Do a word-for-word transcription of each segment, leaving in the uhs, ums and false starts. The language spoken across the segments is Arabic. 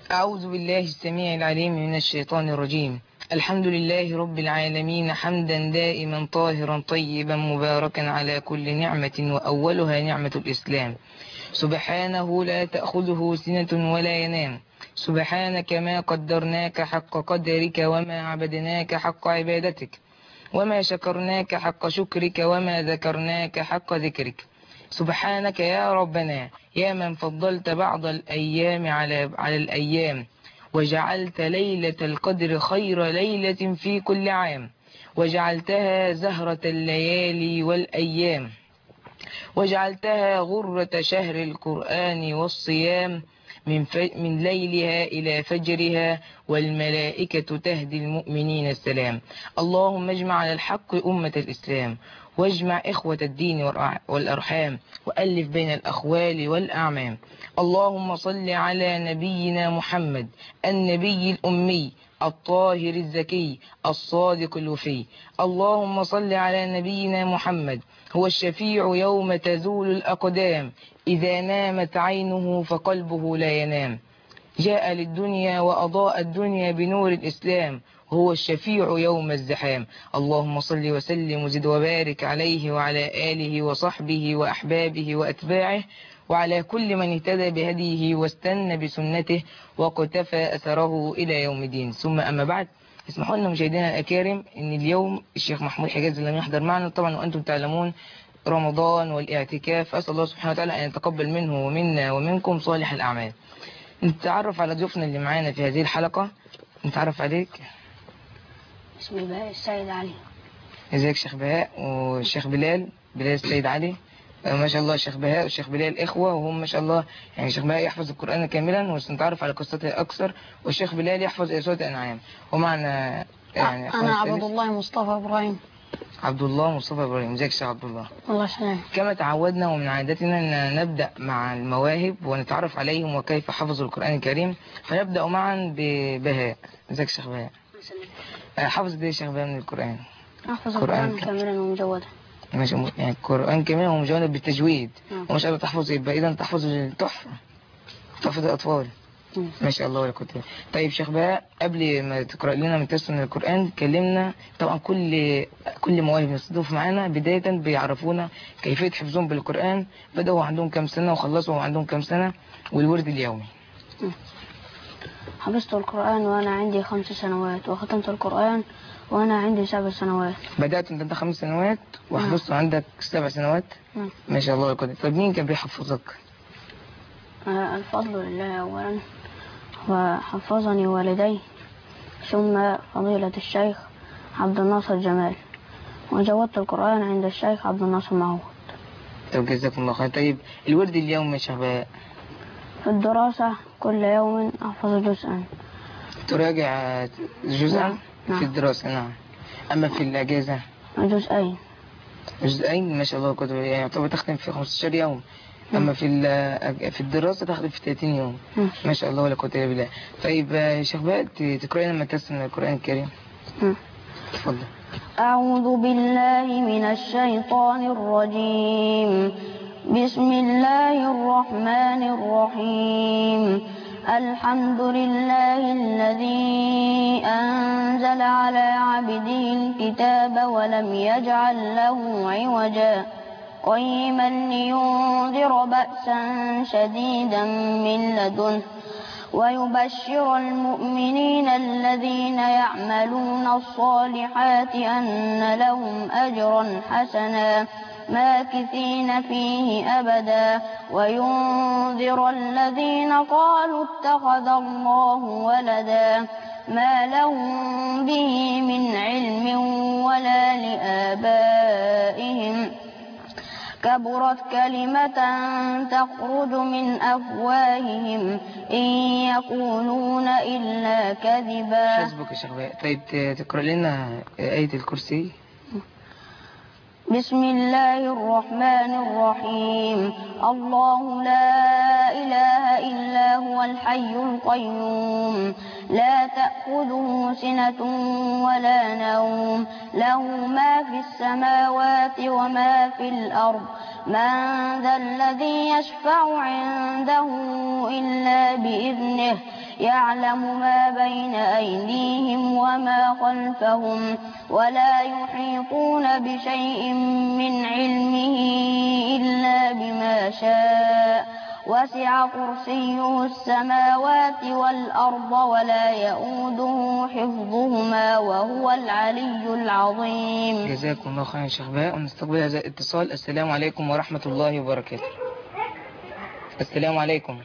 أعوذ بالله السميع العليم من الشيطان الرجيم. الحمد لله رب العالمين حمدا دائما طاهرا طيبا مباركا على كل نعمة، وأولها نعمة الإسلام. سبحانه لا تأخذه سنة ولا ينام. سبحانك ما قدرناك حق قدرك، وما عبدناك حق عبادتك، وما شكرناك حق شكرك، وما ذكرناك حق ذكرك. سبحانك يا ربنا، يا من فضلت بعض الأيام على على الأيام، وجعلت ليلة القدر خير ليلة في كل عام، وجعلتها زهرة الليالي والأيام، وجعلتها غرة شهر القرآن والصيام، من, ف... من ليلها إلى فجرها، والملائكة تهدي المؤمنين السلام. اللهم اجمع على الحق أمة الإسلام، واجمع إخوة الدين والأرحام، وألف بين الأخوال والأعمام. اللهم صل على نبينا محمد النبي الأمي الطاهر الزكي الصادق الوفي. اللهم صل على نبينا محمد، هو الشفيع يوم تزول الأقدام، إذا نامت عينه فقلبه لا ينام. جاء للدنيا وأضاء الدنيا بنور الإسلام، هو الشفيع يوم الزحام. اللهم صل وسلم وزد وبارك عليه وعلى آله وصحبه وأحبابه وأتباعه، وعلى كل من اهتدى بهديه واستنى بسنته وقتفى أثره إلى يوم الدين. ثم أما بعد، اسمحوا لنا مشاهدينا الأكارم أن اليوم الشيخ محمود حجازي لم يحضر معنا طبعا، وأنتم تعلمون رمضان والاعتكاف. أسأل الله سبحانه وتعالى أن يتقبل منه ومنا ومنكم صالح الأعمال. نتعرف على ضيوفنا اللي معانا في هذه الحلقة. نتعرف عليك. اسمي بهاء السيد علي. ازيك شيخ بهاء؟ والشيخ بلال بلال السيد علي. ما شاء الله الشيخ بهاء والشيخ بلال إخوة، وهم ما شاء الله يعني الشيخ بهاء يحفظ القرآن كاملا وسنتعرف على قصته أكثر، والشيخ بلال يحفظ سورة الأنعام. ومعنا يعني أنا عبد الله مصطفى إبراهيم. عبد الله مصطفى إبراهيم. ازيك يا شيخ عبد الله؟ الله يسلمك. كما تعودنا ومن عادتنا أن نبدأ مع المواهب ونتعرف عليهم وكيف حفظوا القرآن الكريم، فنبدأ معا ببهاء. ازيك يا شيخ بهاء؟ حافظ ايه يا شيخ بهاء من القرآن؟ أحفظ القرآن كاملا ومجودا. ماشي، يعني القرآن كاملا ومجودا بالتجويد. وما شاء الله تحفظ، يبقى إذا تحفظ التحفة، تحفظ الأطفال. ما شاء الله ولا قوة. طيب شيخ بهاء، قبل ما تقرأ لنا من تسنن القرآن كلمنا. طبعا كل كل مواهب نستضيف معانا بداية بيعرفونا كيفية حفظهم بالقرآن، بدأوا عندهم كم سنة وخلصوا عندهم كم سنة، والورد اليومي. حفظت القرآن وأنا عندي خمس سنوات، وختمت القرآن وأنا عندي سبع سنوات. بدأت أنت خمس سنوات وحفظت عندك سبع سنوات. م. ما شاء الله ولا قوة. طيب مين كان بيحفظك؟ آه الفضل لله أولا، وحفظني والدي، ثم فضيلة الشيخ عبد الناصر جمال، وجودت القرآن عند الشيخ عبد الناصر معوض. طب جزاكم الله خير. طيب الورد اليومي يا شيخ بهاء؟ في الدراسة كل يوم أحفظ جزءا. تراجع جزءا؟ نعم. في الدراسة نعم. أما في الأجازة؟ جزئين. جزئين ما شاء الله كتب، يعني طبعا تختم في خمستاشر يوم. أما في في الدراسة تختم في ثلاثين يوم. ما شاء الله ولا قوة إلا بالله. طيب يا شيخ بهاء، تقرأ لنا تسمع من القرآن الكريم؟ تفضل. أعوذ بالله من الشيطان الرجيم. بسم الله الرحمن الرحيم. الحمد لله الذي أنزل على عبده الكتاب ولم يجعل له عوجا قيما لينذر بأسا شديدا من لدنه ويبشر المؤمنين الذين يعملون الصالحات أن لهم أجرا حسنا ماكثين فيه أبدا وينذر الذين قالوا اتخذ الله ولدا ما لهم به من علم ولا لآبائهم كبرت كلمة تخرج من أفواههم إن يقولون إلا كذبا. حسبك يا شيخ بهاء. طيب تقرأ لنا آية الكرسي؟ بسم الله الرحمن الرحيم. الله لا إله إلا هو الحي القيوم لا تأخذه سنة ولا نوم له ما في السماوات وما في الأرض من ذا الذي يشفع عنده إلا بإذنه يعلم ما بين أيديهم وما خلفهم ولا يحيطون بشيء من علمه إلا بما شاء وسع كرسيه السماوات والأرض ولا يؤوده حفظهما وهو العلي العظيم. جزاكم الله خيرا يا شيخ بهاء. ونستقبل هذا الاتصال. السلام عليكم ورحمة الله وبركاته. السلام عليكم.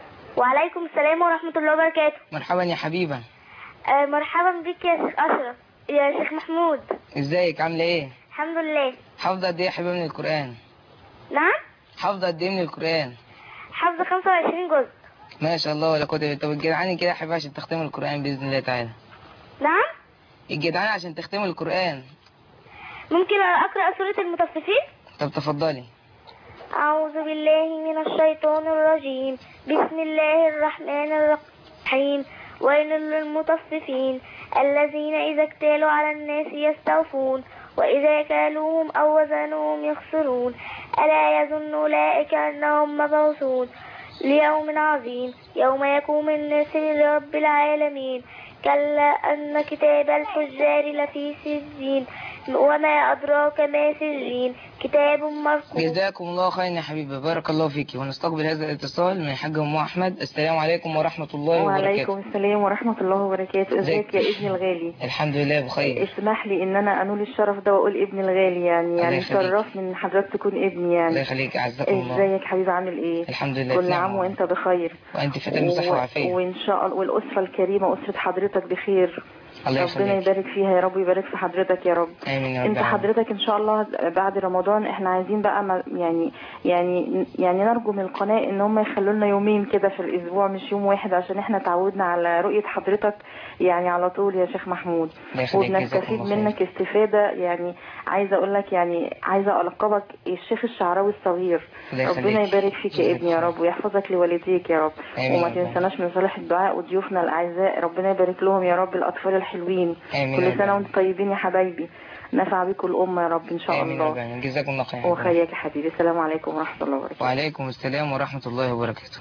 وعليكم السلام ورحمة الله وبركاته. مرحبا يا حبيبة. آه مرحبا بك يا شيخ أشرف يا شيخ محمود. ازيك عاملة ايه؟ الحمد لله. حافظة قد ايه يا حبيبة من القرآن؟ نعم؟ حافظة قد ايه من القرآن؟ حافظة خمسة وعشرين جزء. ما شاء الله ولا قوة الا بالله. طب الجدعاني كده يا حبيبة عشان تختموا القرآن بإذن الله تعالى. نعم؟ الجدعاني عشان تختموا القرآن. ممكن أقرأ سورة المطففين؟ طب تفضلي. أعوذ بالله من الشيطان الرجيم. بسم الله الرحمن الرحيم. ويل للمطففين الذين إذا اكتالوا على الناس يستوفون وإذا كالوهم أو وزنوهم يخسرون ألا يظن أولئك أنهم مبعوثون ليوم عظيم يوم يقوم الناس لرب العالمين. كلا أن كتاب الفجار لفي سجين وما أدراك ما سجين كتاب مرقوم. جزاكم الله خيرا يا حبيبي. بارك الله فيكي. ونستقبل هذا الاتصال من الحاج أم أحمد. السلام عليكم ورحمة الله وبركاته. وعليكم السلام ورحمة الله وبركاته. ازيك يا ابني الغالي؟ الحمد لله بخير. اسمح لي ان انا انول الشرف ده واقول ابني الغالي يعني يعني شرفني ان حضرتك تكون ابني يعني. الله يخليك. اعزكم الله. ازيك حبيبي عامل ايه؟ الحمد لله. كل عام وانت بخير. وانت في تمام صحة وعافية. وان شاء الله والاسرة الكريمة اسرة حضرتك بخير. الله يخليك. ربنا يبارك فيها يا رب ويبارك في حضرتك يا رب. امين يا رب. انت حضرتك ان شاء الله بعد رمضان احنا عايزين بقى يعني يعني يعني نرجو من القناة ان هم يخلوا لنا يومين كده في الاسبوع مش يوم واحد عشان احنا تعودنا على رؤية حضرتك يعني على طول يا شيخ محمود. وبنستفيد منك استفادة يعني عايزة اقول لك يعني عايزة القبك الشيخ الشعراوي الصغير. ربنا يبارك فيك يا ابني يا رب ويحفظك لوالديك يا رب. وما تنسناش من صالح الدعاء وضيوفنا الاعزاء ربنا يبارك لهم يا رب الاطفال الحلوين. كل سنة وانتم طيبين يا حبايبي. نفع بكم الأمة يا رب إن شاء الله. آمين. جزاكم الله خير. وخيرك يا حبيبي. السلام عليكم ورحمة الله وبركاته. وعليكم السلام ورحمة الله وبركاته.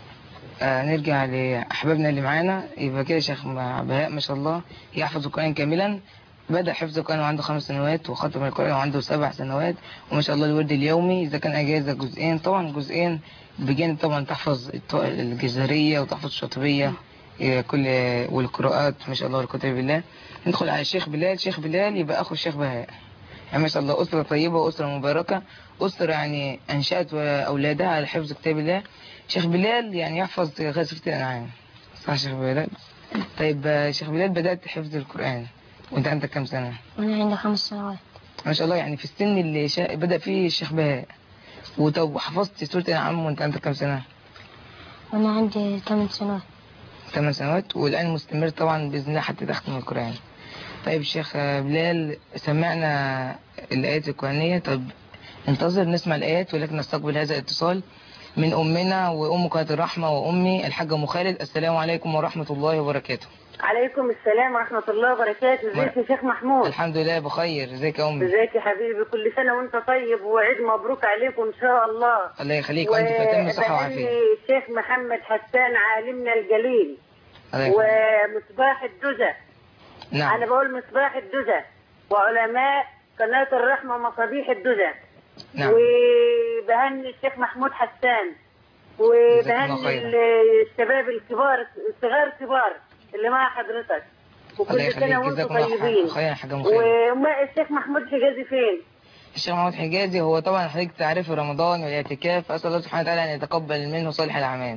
آه نرجع لأحبابنا اللي معانا. يبقى كده شيخ بهاء ما شاء الله يحفظ القرآن كاملا. بدأ حفظ القرآن وعنده خمس سنوات وختم القرآن وعنده سبع سنوات وما شاء الله الورد اليومي إذا كان أجازة جزئين طبعا جزئين بجانب طبعا تحفظ الجزرية وتحفظ الشاطبية كل والقراءات ما شاء الله والكتاب بالله. ندخل على الشيخ بلال. شيخ بلال يبقى أخو الشيخ بهاء يعني ما شاء الله أسرة طيبة وأسرة مباركة أسرة يعني أنشأت أولادها على حفظ كتاب الله. شيخ بلال يعني يحفظ غازفة الأنعام صح شيخ بلال؟ طيب شيخ بلال بدأت حفظ القرآن وأنت عندك كم سنة؟ أنا عندي خمس سنوات. ما شاء الله يعني في السن اللي شا... بدأ فيه الشيخ بهاء. وطب حفظت سورة الأنعام وأنت عندك كم سنة؟ وأنا عندي ثمان سنوات. ثمان سنوات والآن مستمر طبعا بإذن الله حتى تختم القرآن. طيب شيخ بلال سمعنا الآيات القرآنية. طب انتظر نسمع الآيات ولكن نستقبل هذا الاتصال من أمنا وأم قناة الرحمة وأمي الحاجة أم خالد. السلام عليكم ورحمة الله وبركاته. عليكم السلام ورحمة الله وبركاته. ازيك يا شيخ محمود؟ الحمد لله بخير. ازيك يا أمي؟ ازيك يا حبيبي؟ كل سنة وانت طيب وعيد مبروك عليكم إن شاء الله. الله يخليك وانت في أتم صحة وعافية. الشيخ محمد حسان عالمنا الجليل ومصباح الدجى. نعم. أنا بقول مصباح الدجى وعلماء قناة الرحمة مصابيح الدجى. نعم. وبهني الشيخ محمود حسان وبهني الشباب الكبار الصغار كبار اللي مع حضرتك وكل سنة وانتم طيبين. والشيخ محمود حجازي فين؟ الشيخ محمود حجازي هو طبعا حضرتك تعرف رمضان والاعتكاف. أسأل الله سبحانه وتعالى أن يتقبل منه صالح الأعمال.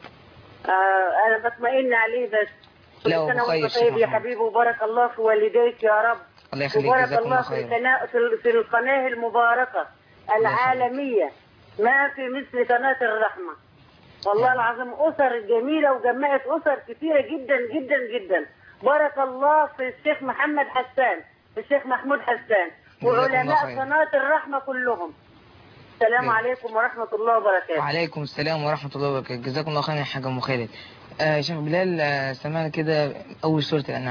آه أنا بطمئن عليه بس. كل لا سنة بخير وانت طيب يا حبيبي وبارك الله في والديك يا رب. الله يخليك. وبارك الله في القناة في القناة المباركة العالمية ما في مثل قناة الرحمة. والله العظيم أسر جميلة وجمعت أسر كثيرة جدا جدا جدا. بارك الله في الشيخ محمد حسان الشيخ محمود حسان وعلماء قناة الرحمة كلهم. السلام عليكم ورحمة الله وبركاته. وعليكم السلام ورحمة الله وبركاته. جزاكم الله خير يا حاجة أم خالد. آه شيخ بلال آه سمعنا كده أول سورة الأنعام.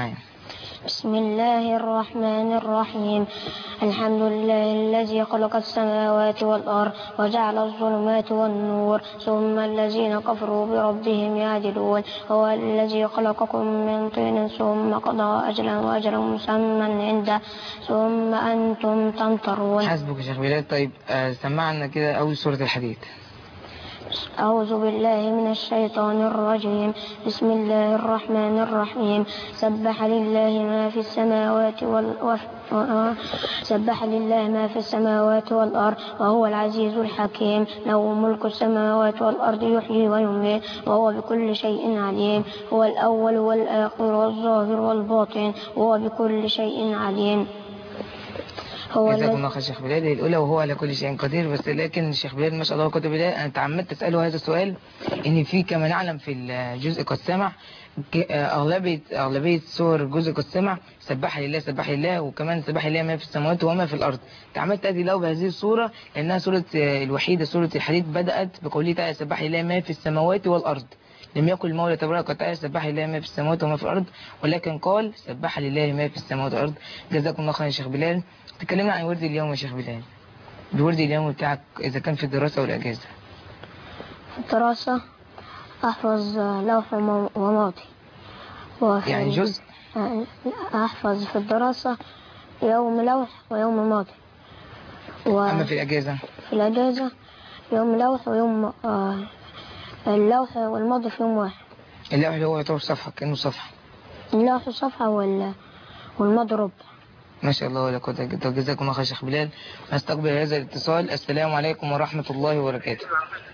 بسم الله الرحمن الرحيم. الحمد لله الذي خلق السماوات والأرض وجعل الظلمات والنور ثم الذين كفروا بربهم يعدلون. هو الذي خلقكم من طين ثم قضى أجلا وأجلا مسمى عنده ثم أنتم تمترون. حسبك يا شيخ بلال. طيب آه سمعنا كده أول سورة الحديد. أعوذ بالله من الشيطان الرجيم. بسم الله الرحمن الرحيم. سبح لله ما في السماوات وال... سبح لله ما في السماوات والأرض وهو العزيز الحكيم. له ملك السماوات والأرض يحيي ويميت وهو بكل شيء عليم. هو الأول والآخر والظاهر والباطن وهو بكل شيء عليم. جزاكم الله خير شيخ بلال. الأولى وهو على كل شيء قدير. بس لكن الشيخ بلال ما شاء الله كتب بلال أنا تعمدت أسأله هذا السؤال إن في كما نعلم في الجزء قد سمع أغلبية أغلبية سور جزء قد سمع سبح لله سبح لله وكمان سبح لله ما في السماوات وما في الأرض. تعمدت أدي له بهذه السورة لأنها سورة الوحيدة سورة الحديد بدأت بقوله تعالى سبح لله ما في السماوات والأرض. لم يقل المولى تبارك وتعالى سبح لله ما في السماوات وما في الأرض ولكن قال سبح لله ما في السماوات والأرض. جزاكم الله خير يا شيخ بلال. تكلمنا عن ورد اليوم يا شيخ بلال. الورد اليوم بتاعك إذا كان في الدراسة والأجازة. في الدراسة أحفظ لوح وماضي. يعني جزء؟ أحفظ في الدراسة يوم لوح ويوم ماضي. و... أما في الأجازة؟ في الأجازة يوم لوح ويوم آه اللوح والماضي في يوم واحد. اللوح اللي هو يعتبر صفحة كأنه صفحة. اللوح صفحة وال... والماضي ربع. ما شاء الله ولا قوة إلا بالله. جزاكم الله خير شيخ بلال. نستقبل هذا الاتصال. السلام عليكم ورحمة الله وبركاته.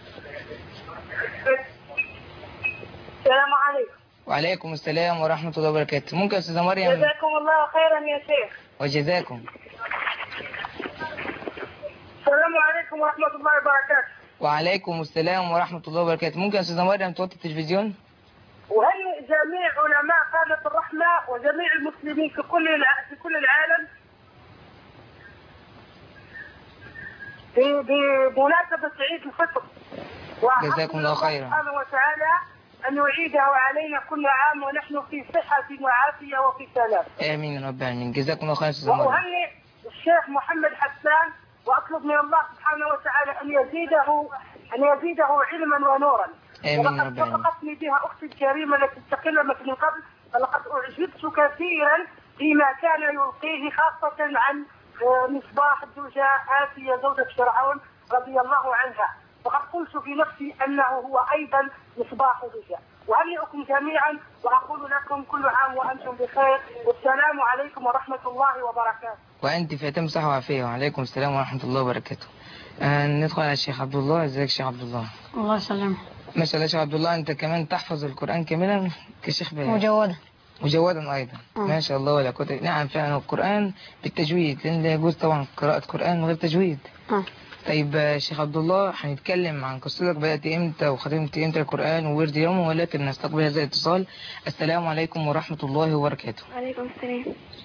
السلام عليكم. وعليكم السلام ورحمة الله وبركاته. ممكن أستاذة مريم؟ جزاكم الله خيرا يا شيخ. وجزاكم. السلام عليكم ورحمة الله وبركاته. وعليكم السلام ورحمة الله وبركاته. ممكن أستاذة مريم توطي التلفزيون؟ وهي جميع علماء قادة الرحمة وجميع المسلمين في كل في كل العالم بمناسبة عيد الفطر. جزاكم الله خيرا. سبحانه وتعالى أن يعيده علينا كل عام ونحن في صحة وعافية وفي سلام. آمين يا رب العالمين. جزاكم الله خيرا أستاذة مريم. وأهنئ الشيخ محمد حسان وأطلب من الله سبحانه وتعالى أن يزيده أن يزيده علما ونورا. آمين يا رب العالمين. وقد سبقتني بها أختي الكريمة التي تكلمت من قبل فلقد أعجبت كثيرا فيما كان يلقيه خاصة عن مصباح الزوجة آسيا زوجة فرعون رضي الله عنها. فقد قلت في نفسي أنه هو أيضا مصباح الزوجة. وأهنئكم جميعا وأقول لكم كل عام وأنتم بخير والسلام عليكم ورحمة الله وبركاته. وأنت في أتم صحة وعافية. وعليكم السلام ورحمة الله وبركاته. آه ندخل على الشيخ عبد الله. ازيك يا شيخ عبد الله؟ الله يسلمك. ما شاء الله يا شيخ عبد الله أنت كمان تحفظ القرآن كاملا كشيخ بلال. مجودا. مجودا أيضا. أه. ما شاء الله ولا قوة. نعم فعلا القرآن بالتجويد لأن لا يجوز طبعا قراءة قرآن من غير تجويد. أه. طيب شيخ عبد الله هنتكلم عن قصتك بدأت امتى وختمت امتى القرآن وورد يوم ولكن نستقبل هذا الاتصال. السلام عليكم ورحمة الله وبركاته. وعليكم السلام.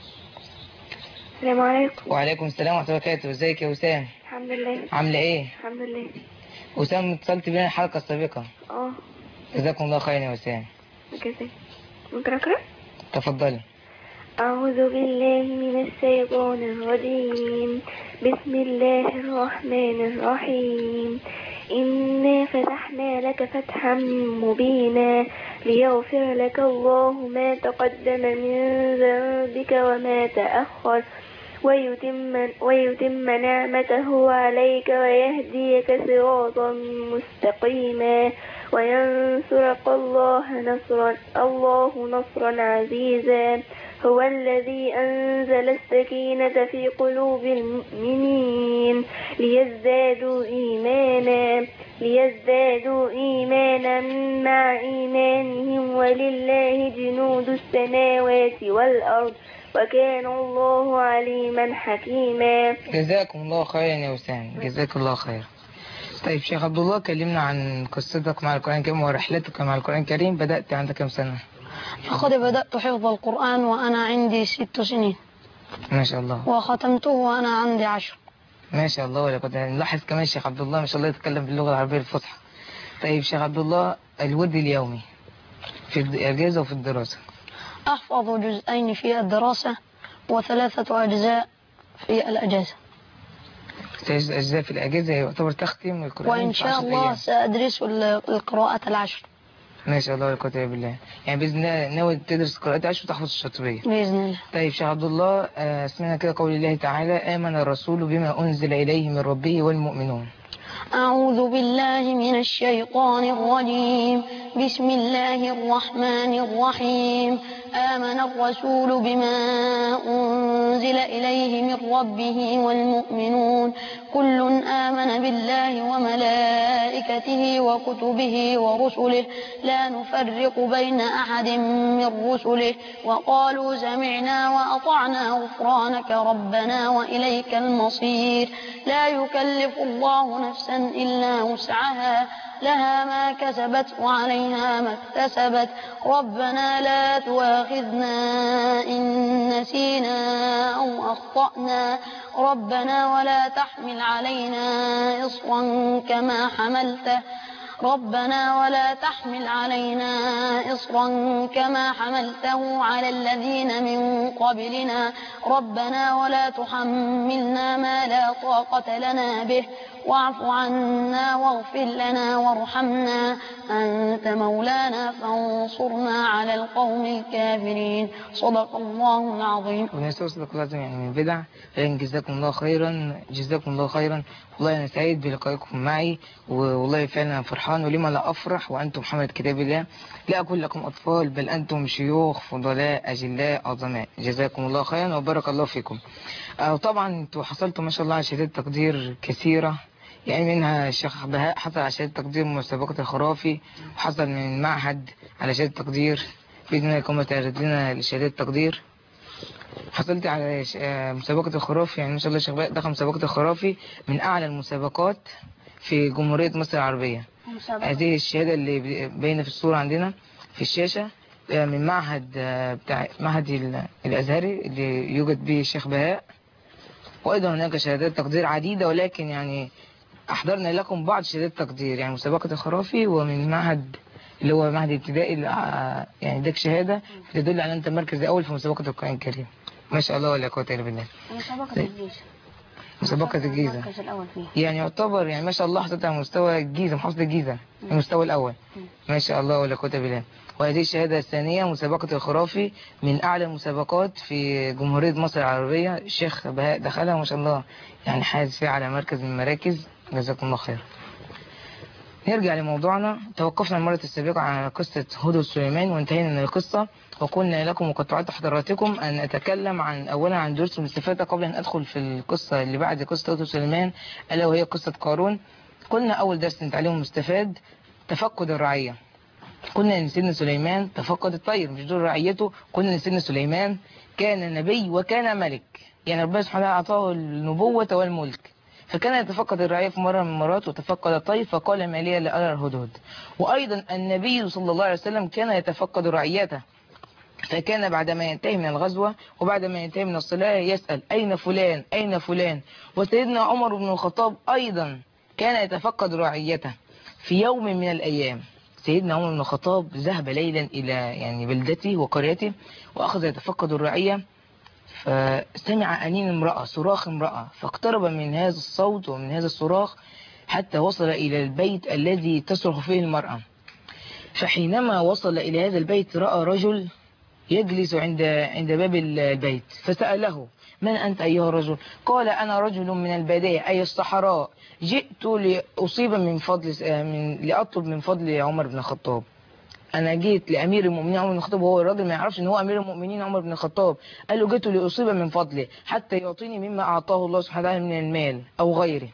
السلام عليكم. وعليكم السلام ورحمة الله وبركاته. ازيك يا وسام؟ الحمد لله. عاملة ايه؟ الحمد لله. وسام اتصلت بينا الحلقة السابقة. اه. جزاكم الله خيرا يا وسام. كذا. ممكن أقرأ؟ تفضلي. أعوذ بالله من الشيطان الرجيم. بسم الله الرحمن الرحيم. إنا فتحنا لك فتحا مبينا ليغفر لك الله ما تقدم من ذنبك وما تأخر ويتم, ويتم نعمته عليك ويهديك صراطا مستقيما وينصرك الله نصرا الله نصرا عزيزا. هو الذي أنزل السكينة في قلوب المؤمنين ليزدادوا إيمانا ليزدادوا إيمانا مع إيمانهم ولله جنود السماوات والأرض وكان الله عليما حكيما. جزاكم الله خيرا يا وسام. جزاك الله خير. طيب شيخ عبد الله كلمنا عن قصتك مع القرآن الكريم ورحلتك مع القرآن الكريم. بدأت عندك كم سنة؟ لقد بدأت حفظ القرآن وأنا عندي ست سنين. ما شاء الله. وختمته وأنا عندي عشر. ما شاء الله. ولا كنت نلاحظ كمان شيخ عبد الله ما شاء الله يتكلم باللغة العربية الفصحى. طيب شيخ عبد الله الورد اليومي في الإجازة وفي الدراسة. أحفظ جزئين في الدراسة وثلاثة أجزاء في الأجازة، ثلاث أجزاء في الأجازة يعتبر تختم القرآن وإن في شاء عشر الله أيام. سأدرس القراءة العشر ما شاء الله ولا قوة إلا بالله. يعني بإذن الله ناوي تدرس قراءة عشر وتحفظ الشاطبية بإذن الله. طيب شيخ عبد الله، آه، سمعنا كده قول الله تعالى آمن الرسول بما أنزل إليه من ربه والمؤمنون. أعوذ بالله من الشيطان الرجيم. بسم الله الرحمن الرحيم. آمن الرسول بما أنزل إليه من ربه والمؤمنون كل آمن بالله وملائكته وكتبه ورسله لا نفرق بين أحد من رسله وقالوا سمعنا وأطعنا غفرانك ربنا وإليك المصير. لا يكلف الله نفسا إلا وسعها لها ما كسبت وعليها ما اكتسبت ربنا لا تؤاخذنا إن نسينا أو أخطأنا ربنا ولا تحمل علينا إصرا كما حملته ربنا ولا تحمل علينا إصرا كما حملته على الذين من قبلنا ربنا ولا تحملنا ما لا طاقة لنا به واعف عنا واغفر لنا وارحمنا أنت مولانا فانصرنا على القوم الكافرين. صدق الله العظيم. ونسأل صدق الله العظيم يعني من بدع. فإن جزاكم الله خيرا جزاكم الله خيرا. والله أنا سعيد بلقائكم معي، والله فعلا فرحان، ولما لا أفرح وأنتم حملة كتاب الله. لا أقول لكم أطفال بل أنتم شيوخ فضلاء أجلاء عظماء. جزاكم الله خيرا وبارك الله فيكم. آه طبعا أنتم حصلتم ما شاء الله على شهادات تقدير كثيرة، يعني منها الشيخ بهاء حصل على شهادة تقدير من مسابقة الخرافي، وحصل من معهد على شهادة تقدير. بإذن الله يكون تعرض لنا لشهادة تقدير. حصلت على مسابقة الخرافي، يعني ما شاء الله الشيخ بهاء دخل مسابقة الخرافي من أعلى المسابقات في جمهورية مصر العربية. هذه الشهادة اللي باينة في الصورة عندنا في الشاشة من معهد بتاع معهد الأزهري اللي يوجد به الشيخ بهاء. وأيضا هناك شهادات تقدير عديدة، ولكن يعني أحضرنا لكم بعض شهادات تقدير، يعني مسابقة الخرافي ومن معهد اللي هو معهد ابتدائي، يعني اداك شهادة تدل على أنت المركز الأول في مسابقة القرآن الكريم. ما شاء الله ولا قوة إلا بالله. مسابقة الجيزة. مسابقة الجيزة المركز الأول فيها. يعني يعتبر يعني ما شاء الله حصلت على مستوى الجيزة، محافظة الجيزة المستوى الأول. ما شاء الله ولا قوة إلا بالله. وهذه الشهادة الثانية مسابقة الخرافي من أعلى المسابقات في جمهورية مصر العربية. الشيخ بهاء دخلها ما شاء الله، يعني حاز فيها على مركز من المراكز. جزاكم الله خير. نرجع لموضوعنا. توقفنا المرة السابقة على قصة هدهد سليمان وانتهينا من القصة، وقلنا لكم وقد وعدت حضراتكم أن أتكلم عن أولا عن دروس الاستفادة قبل أن أدخل في القصة اللي بعد قصة هدهد سليمان، ألا وهي قصة قارون. قلنا أول درس نتعلمه مستفاد تفقد الرعية. قلنا أن سيدنا سليمان تفقد الطير مش دول رعيته. قلنا أن سيدنا سليمان كان نبي وكان ملك، يعني ربنا سبحانه أعطاه النبوة والملك، فكان يتفقد الرعية في مرة من المرات وتفقد الطير فقال ما لي لا أرى الهدهد. وأيضا النبي صلى الله عليه وسلم كان يتفقد رعيته، فكان بعدما ينتهي من الغزوة وبعدما ينتهي من الصلاة يسأل أين فلان أين فلان. وسيدنا عمر بن الخطاب أيضا كان يتفقد رعيته. في يوم من الأيام سيدنا عمر بن الخطاب ذهب ليلا إلى يعني بلدته وقريته وأخذ يتفقد الرعية، فسمع أنين امرأة صراخ امرأة، فاقترب من هذا الصوت ومن هذا الصراخ حتى وصل إلى البيت الذي تصرخ فيه المرأة. فحينما وصل إلى هذا البيت رأى رجل يجلس عند عند باب البيت، فسأله من أنت أيها الرجل؟ قال أنا رجل من البادية أي الصحراء، جئت لأصيب من فضل من لأطلب من فضل عمر بن الخطاب. أنا جيت لأمير المؤمنين عمر بن الخطاب، وهو الراجل ما يعرفش إن هو أمير المؤمنين عمر بن الخطاب. قال له جئت لأصيب من فضله حتى يعطيني مما أعطاه الله سبحانه وتعالى من المال أو غيره.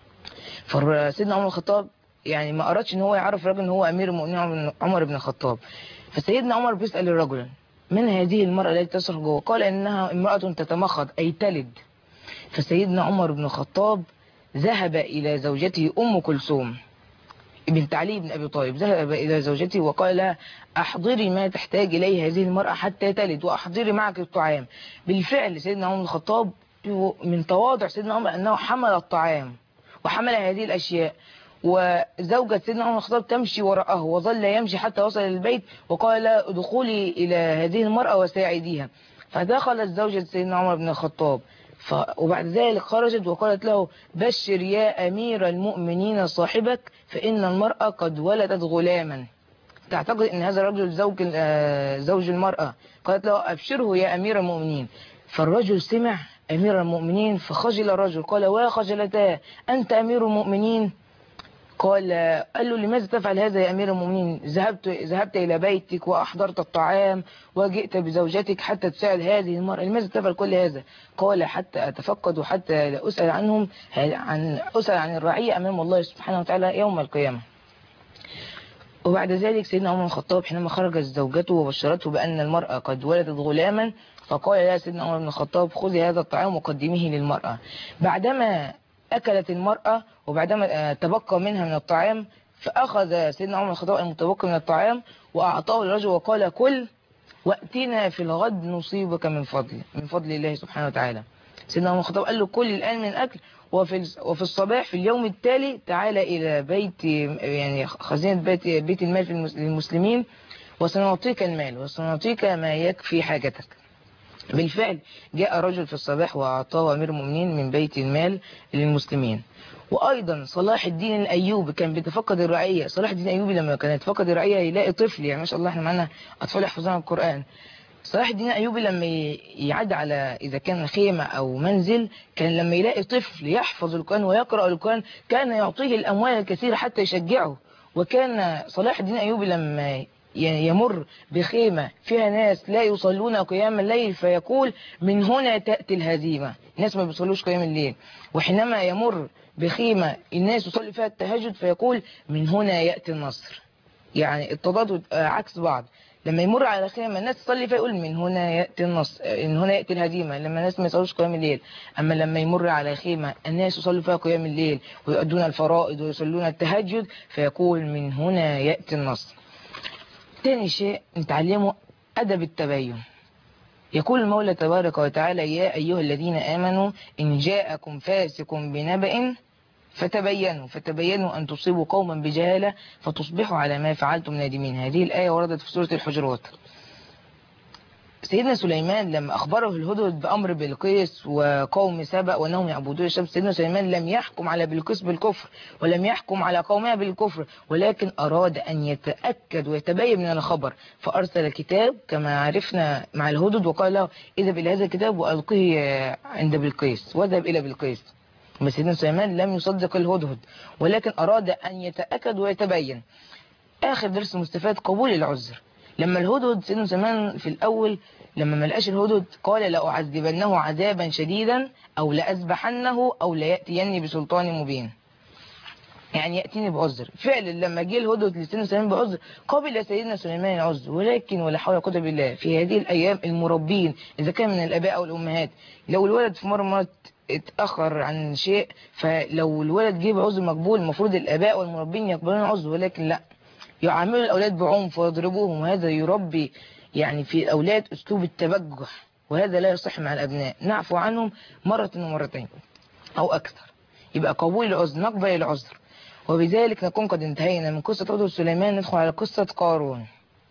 فسيدنا عمر بن الخطاب يعني ما أردش إن هو يعرف الراجل إن هو أمير المؤمنين عمر بن الخطاب. فسيدنا عمر بيسأل الرجل من هذه المرأة التي تصرخ جوه؟ قال إنها امرأة تتمخض أي تلد. فسيدنا عمر بن الخطاب ذهب إلى زوجته أم كلثوم بنت علي بن أبي طالب، ذهب إلى زوجته وقال لها أحضري ما تحتاج إليه هذه المرأة حتى تلد وأحضري معك الطعام. بالفعل سيدنا عمر بن الخطاب من تواضع سيدنا عمر أنه حمل الطعام وحمل هذه الأشياء وزوجة سيدنا عمر بن الخطاب تمشي وراءه، وظل يمشي حتى وصل البيت وقال ادخلي إلى هذه المرأة وساعديها. فدخلت زوجة سيدنا عمر بن الخطاب، ف... وبعد ذلك خرجت وقالت له بشر يا أمير المؤمنين صاحبك فإن المرأة قد ولدت غلاما. تعتقد أن هذا الرجل زوج زوج المرأة، قالت له أبشره يا أمير المؤمنين. فالرجل سمع أمير المؤمنين فخجل الرجل، قال وخجلتاه أنت أمير المؤمنين؟ قال قال له لماذا تفعل هذا يا أمير المؤمنين؟ ذهبت ذهبت إلى بيتك وأحضرت الطعام وجئت بزوجتك حتى تساعد هذه المرأة، لماذا تفعل كل هذا؟ قال حتى أتفقد وحتى لا أسأل عنهم عن أسأل عن الرعية أمام الله سبحانه وتعالى يوم القيامة. وبعد ذلك سيدنا عمر بن الخطاب حينما خرجت زوجته وبشرته بأن المرأة قد ولدت غلاما، فقال لها سيدنا عمر بن الخطاب خذي هذا الطعام وقدميه للمرأة. بعدما أكلت المرأة وبعدما تبقى منها من الطعام، فأخذ سيدنا عمر بن الخطاب المتبقى من الطعام وأعطاه الرجل وقال كل وأتنا في الغد نصيبك من فضل من فضل الله سبحانه وتعالى. سيدنا عمر بن الخطاب قال له كل الآن من أكل، وفي وفي الصباح في اليوم التالي تعال إلى بيت يعني خزينة بيت بيت المال للمسلمين وسنعطيك المال وسنعطيك ما يكفي حاجتك. بالفعل جاء رجل في الصباح وأعطاه أمير المؤمنين من بيت المال للمسلمين. وأيضا صلاح الدين الأيوبي كان بيتفقد الرعية. صلاح الدين الأيوبي لما كان يتفقد الرعية يلاقي طفل، يعني ما شاء الله احنا معنا أطفال يحفظون القرآن. صلاح الدين الأيوبي لما يعد على إذا كان خيمة أو منزل، كان لما يلاقي طفل يحفظ القرآن ويقرأ القرآن كان يعطيه الأموال الكثيرة حتى يشجعه. وكان صلاح الدين الأيوبي لما يمر بخيمة فيها ناس لا يصلون قيام الليل فيقول من هنا تأتي الهزيمة، الناس ما بيصلوش قيام الليل. وحينما يمر بخيمة الناس يصلي فيها التهجد فيقول من هنا يأتي النصر. يعني التضاد عكس بعض، لما يمر على خيمة الناس تصلي فيها يقول من هنا يأتي النصر، من هنا يأتي الهزيمة لما الناس ما يصلوش قيام الليل. أما لما يمر على خيمة الناس يصلوا فيها قيام الليل ويؤدون الفرائض ويصلون التهجد فيقول من هنا يأتي النصر. تاني شيء نتعلمه أدب التبين. يقول المولى تبارك وتعالى يا أيها الذين آمنوا إن جاءكم فاسق بنبأ فتبينوا فتبينوا أن تصيبوا قوما بجهالة فتصبحوا على ما فعلتم نادمين. هذه الآية وردت في سورة الحجرات. سيدنا سليمان لما أخبره الهدهد بأمر بلقيس وقوم سبأ وأنهم يعبدون الشمس، سيدنا سليمان لم يحكم على بلقيس بالكفر ولم يحكم على قومها بالكفر، ولكن أراد أن يتأكد ويتبين من الخبر، فأرسل كتاب كما عرفنا مع الهدهد وقال له اذهب إلى هذا الكتاب وألقيه عند بلقيس واذهب إلى بلقيس. بس سيدنا سليمان لم يصدق الهدهد ولكن أراد أن يتأكد ويتبين. آخر درس مستفاد قبول العذر. لما الهدهد سيدنا سليمان في الأول لما ما لقاش الهدهد قال لأعذبنه عذابا شديدا أو لأذبحنه أو ليأتيني بسلطان مبين، يعني يأتيني بعذر. فعلا لما جه الهدهد لسيدنا سليمان بعذر قبل سيدنا سليمان العذر. ولكن ولا حول ولا قوة بالله في هذه الأيام المربين إذا كان من الآباء أو الأمهات لو الولد في مرة مرة اتأخر عن شيء فلو الولد جه بعذر مقبول المفروض الآباء والمربين يقبلون العذر، ولكن لا، يعاملوا الأولاد بعنف ويضربوهم، وهذا يربي يعني في الأولاد أسلوب التبجح وهذا لا يصح مع الأبناء. نعفو عنهم مرة ومرتين أو أكثر. يبقى قبول العذر، نقبل العذر. وبذلك نكون قد انتهينا من قصة هدهد سليمان. ندخل على قصة قارون.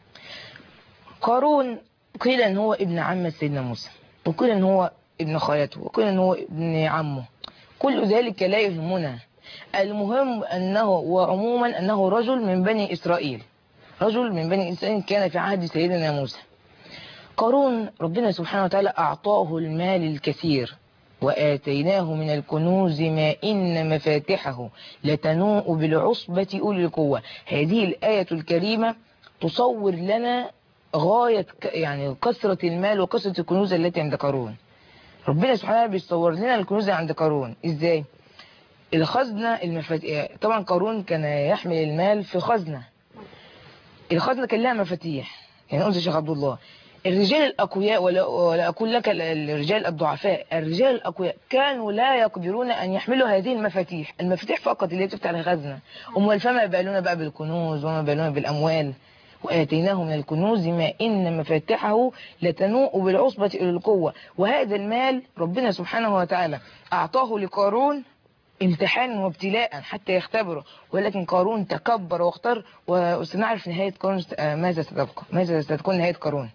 قارون قيل أن هو ابن عم سيدنا موسى، وقيل أن هو ابن خالته، وقيل أن هو ابن عمه. كل ذلك لا يهمنا، المهم أنه وعموما أنه رجل من بني إسرائيل، رجل من بني إسرائيل كان في عهد سيدنا موسى. قارون ربنا سبحانه وتعالى أعطاه المال الكثير وآتيناه من الكنوز ما إن مفاتحه لتنوء بالعصبة أولي القوة. هذه الآية الكريمة تصور لنا غاية يعني كثرة المال وكثرة الكنوز التي عند قارون. ربنا سبحانه وتعالى بيصور لنا الكنوز عند قارون إزاي؟ الخزنة المفاتيح. طبعا قارون كان يحمل المال في خزنة، الخزنة كان لها مفاتيح. يعني قلت الشيخ عبد الله الرجال الأقوياء ولا, ولا أقول لك الرجال الضعفاء، الرجال الأقوياء كانوا لا يقدرون أن يحملوا هذه المفاتيح، المفاتيح فقط اللي تفتح الخزنة. أمال فما بالون بقى بالكنوز وما بالون بالأموال. وآتيناه من الكنوز ما إن مفاتحه لتنوء بالعصبة إلى القوة. وهذا المال ربنا سبحانه وتعالى أعطاه لقارون امتحان وابتلاء حتى يختبره، ولكن قارون تكبر واختار، وسنعرف نهاية قارون ماذا ستبقى، ماذا ستكون نهاية قارون.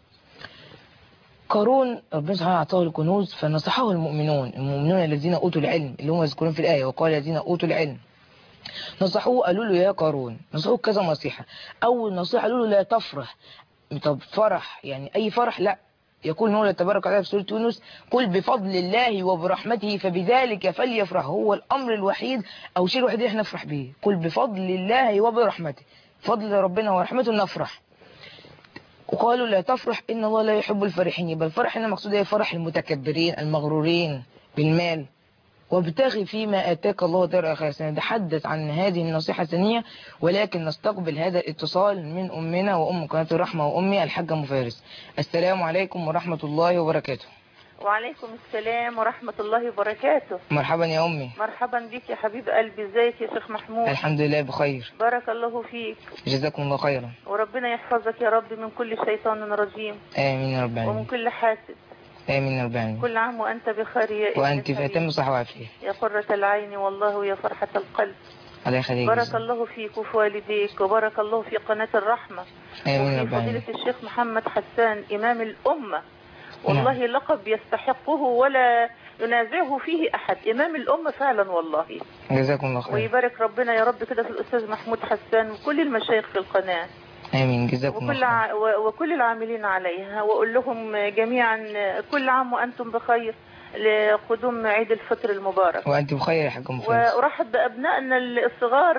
قارون ربنا سبحانه أعطاه الكنوز فنصحه المؤمنون، المؤمنون الذين أوتوا العلم اللي هم يذكرون في الآية، وقال الذين أوتوا العلم نصحوه، قالوا له يا قارون، نصحوه كذا نصيحة. أول نصيحة قالوا له لا تفرح. طب فرح يعني أي فرح؟ لا. يقول مولى تبارك وتعالى في سورة يونس قل بفضل الله وبرحمته فبذلك فليفرح، هو الأمر الوحيد أو الشيء الوحيد اللي احنا نفرح به، قل بفضل الله وبرحمته، فضل ربنا ورحمته نفرح. وقالوا لا تفرح إن الله لا يحب الفرحين. يبقى الفرح هنا مقصود ايه؟ فرح المتكبرين المغرورين بالمال. وابتغي فيما آتاك الله دار الآخرة. سنتحدث عن هذه النصيحة الثانية، ولكن نستقبل هذا الاتصال من أمنا وأم قناة الرحمة وأمي الحاجة أم فارس. السلام عليكم ورحمة الله وبركاته. وعليكم السلام ورحمة الله وبركاته. مرحبا يا أمي. مرحبا بك يا حبيب قلبي، ازيك يا شيخ محمود؟ الحمد لله بخير. بارك الله فيك. جزاكم الله خيرا. وربنا يحفظك يا رب من كل شيطان رجيم. آمين يا رب العالمين. ومن كل حاسد. آمين يا رب العالمين. كل عام وأنت بخير يا ابن وأنت في أتم صحة وعافية. يا قرة العين والله يا فرحة القلب. الله يخليك. بارك الله فيك وفي والديك، وبارك الله في قناة الرحمة. آمين يا رب وفي العالمين. فضيلة الشيخ محمد حسان إمام الأمة، والله نعم. لقب يستحقه ولا ينازعه فيه أحد، إمام الأمة فعلا والله. جزاكم الله خير. ويبارك ربنا يا رب كده في الأستاذ محمود حسان وكل المشايخ في القناة. آمين. جزاكم الله وكل خير. ع... وكل العاملين عليها، وأقول لهم جميعا كل عام وأنتم بخير لقدوم عيد الفطر المبارك. وأنت بخير يا حاج أم فارس. وأرحب بأبنائنا الصغار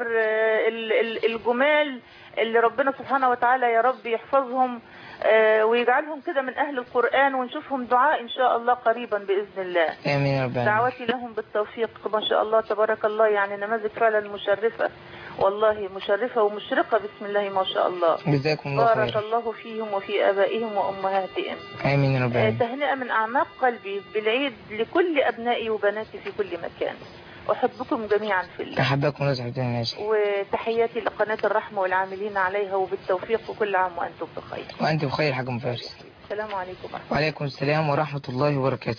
الجمال اللي ربنا سبحانه وتعالى يا رب يحفظهم ويجعلهم كده من أهل القرآن، ونشوفهم دعاء إن شاء الله قريبا بإذن الله. آمين يا رب. دعوتي لهم بالتوفيق ما شاء الله تبارك الله، يعني نماذج فعلا مشرفة والله، مشرفة ومشرقة بسم الله ما شاء الله. جزاكم الله خير. بارك الله فيهم وفي آبائهم وأمهاتهم. آمين يا رب. تهنئة من أعماق قلبي بالعيد لكل أبنائي وبناتي في كل مكان. أحبكم جميعا في الله. أحبكم نزح تاني. وتحياتي لقناة الرحمة والعاملين عليها وبالتوفيق، وكل عام وأنتم بخير. وأنت بخير حاج أم فارس. السلام عليكم. وعليكم السلام ورحمة الله وبركاته.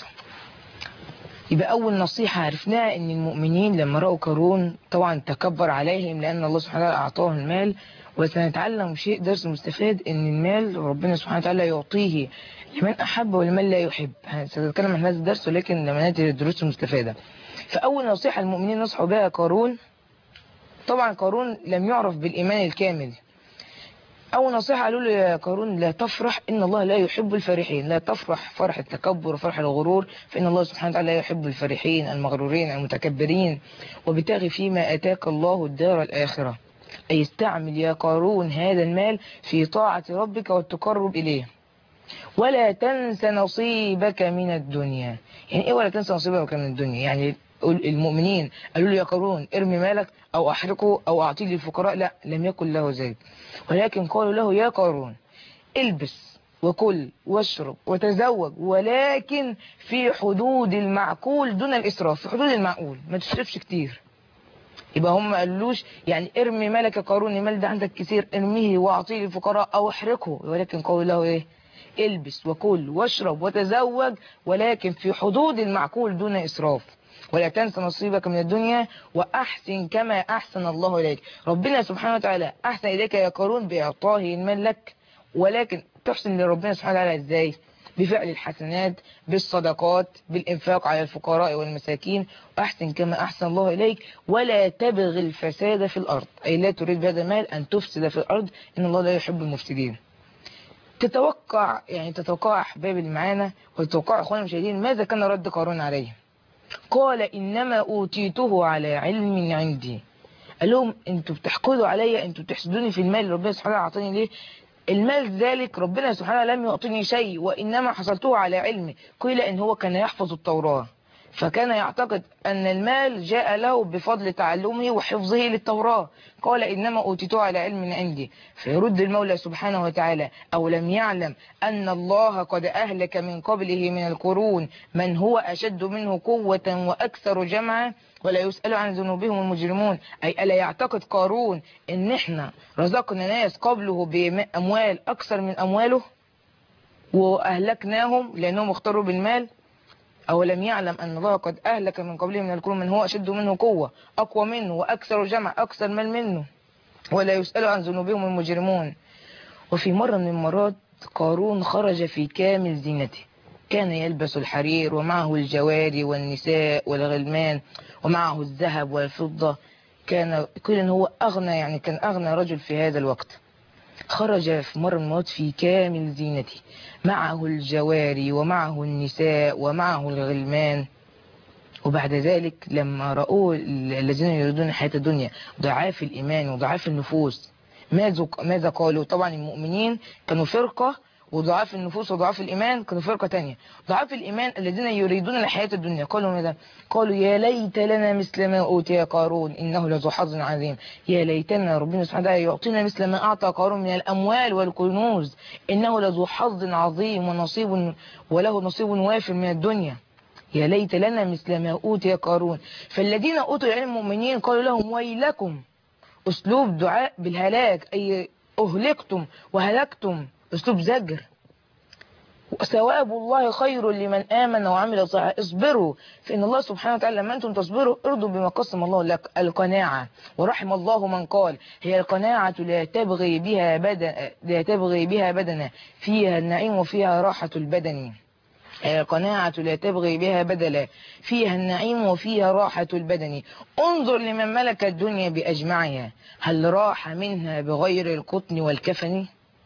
يبقى أول نصيحة عرفناها إن المؤمنين لما رأوا قارون طبعا تكبر عليهم لأن الله سبحانه وتعالى أعطاه المال. وسنتعلم شيء درس مستفاد إن المال ربنا سبحانه وتعالى يعطيه لمن أحب ولمن لا يحب. سنتكلم عن هذا الدرس ولكن لما نأتي للدروس المستفادة. فأول نصيحة المؤمنين نصحوا بها قارون، طبعا قارون لم يعرف بالإيمان الكامل. أول نصيحة قالوا له يا قارون لا تفرح إن الله لا يحب الفرحين. لا تفرح فرح التكبر وفرح الغرور، فإن الله سبحانه وتعالى لا يحب الفرحين المغرورين المتكبرين. وبتغي فيما آتاك الله الدار الآخرة، أي استعمل يا قارون هذا المال في طاعة ربك والتقرب إليه. ولا تنس نصيبك من الدنيا. يعني إيه ولا تنس نصيبك من الدنيا؟ يعني المؤمنين قالوا له يا قارون ارمي مالك أو أحرقه أو أعطيه للفقراء، لا، لم يكن له ذلك، ولكن قالوا له يا قارون البس وكل واشرب وتزوج، ولكن في حدود المعقول دون الإسراف. في حدود المعقول، ما تشربش كتير. يبقى هم ما قالوش يعني ارمي مالك يا قارون، المال ده عندك كتير ارميه واعطيه للفقراء أو احرقه، ولكن قالوا له ايه؟ البس وكل واشرب وتزوج، ولكن في حدود المعقول دون إسراف. ولا تنس نصيبك من الدنيا وأحسن كما أحسن الله إليك. ربنا سبحانه وتعالى أحسن إليك يا قارون بإعطاه المال لك، ولكن تحسن لربنا سبحانه وتعالى إزاي؟ بفعل الحسنات، بالصدقات، بالإنفاق على الفقراء والمساكين. وأحسن كما أحسن الله إليك ولا تبغ الفساد في الأرض، أي لا تريد بهذا المال أن تفسد في الأرض، إن الله لا يحب المفسدين. تتوقع يعني تتوقع أحبابي اللي معانا وتتوقع أخواني المشاهدين ماذا كان رد قارون عليه؟ قال إنما أوتيته على علم عندي. قال لهم انتوا بتحقدوا عليا، انتوا بتحسدوني في المال اللي ربنا سبحانه وتعالى أعطاني ليه؟ المال ذلك ربنا سبحانه لم يعطيني شيء، وإنما حصلته على علمي. قيل إن هو كان يحفظ التوراة، فكان يعتقد أن المال جاء له بفضل تعلمه وحفظه للتوراة. قال إنما أوتيته على علم عندي. فيرد المولى سبحانه وتعالى أو لم يعلم أن الله قد أهلك من قبله من القرون من هو أشد منه قوة وأكثر جمعا ولا يسأل عن ذنوبهم المجرمون. أي ألا يعتقد قارون إن إحنا رزقنا ناس قبله بأموال أكثر من أمواله وأهلكناهم لأنهم اختاروا بالمال؟ أولم يعلم أن الله قد أهلك من قبله من القرون من هو أشد منه قوة أقوى منه وأكثر جمع أكثر مال منه ولا يسأل عن ذنوبهم المجرمون. وفي مرة من المرات قارون خرج في كامل زينته، كان يلبس الحرير ومعه الجواري والنساء والغلمان ومعه الذهب والفضة، كان قيل ان هو أغنى، يعني كان أغنى رجل في هذا الوقت. خرج في مرة من المرات في كامل زينته، معه الجواري ومعه النساء ومعه الغلمان. وبعد ذلك لما رأوه الذين يريدون الحياة الدنيا ضعاف الإيمان وضعاف النفوس، ماذا ماذا قالوا؟ طبعا المؤمنين كانوا فرقة، وضعاف النفوس وضعاف الإيمان كانوا فرقة تانية. ضعاف الإيمان الذين يريدون الحياة الدنيا قالوا ماذا؟ قالوا يا ليت لنا مثل ما أوتي قارون إنه لذو حظ عظيم. يا ليتنا ربنا سبحانه وتعالى يعطينا مثل ما أعطى قارون من الأموال والكنوز إنه لذو حظ عظيم ونصيب وله نصيب وافر من الدنيا. يا ليت لنا مثل ما أوتي قارون. فالذين أوتوا العلم المؤمنين قالوا لهم ويلكم، أسلوب دعاء بالهلاك، أي أهلكتم وهلكتم، أسلوب زجر. ثواب الله خير لمن آمن وعمل صالحا. اصبروا فإن الله سبحانه وتعالى لما أنتم تصبروا ارضوا بما قسم الله لك. القناعة، ورحم الله من قال هي القناعة لا تبغي بها بدن لا تبغي بها بدنا فيها النعيم وفيها راحة البدن. القناعة لا تبغي بها بدلا فيها النعيم وفيها راحة البدن. انظر لمن ملك الدنيا بأجمعها هل راح منها بغير القطن والكفن.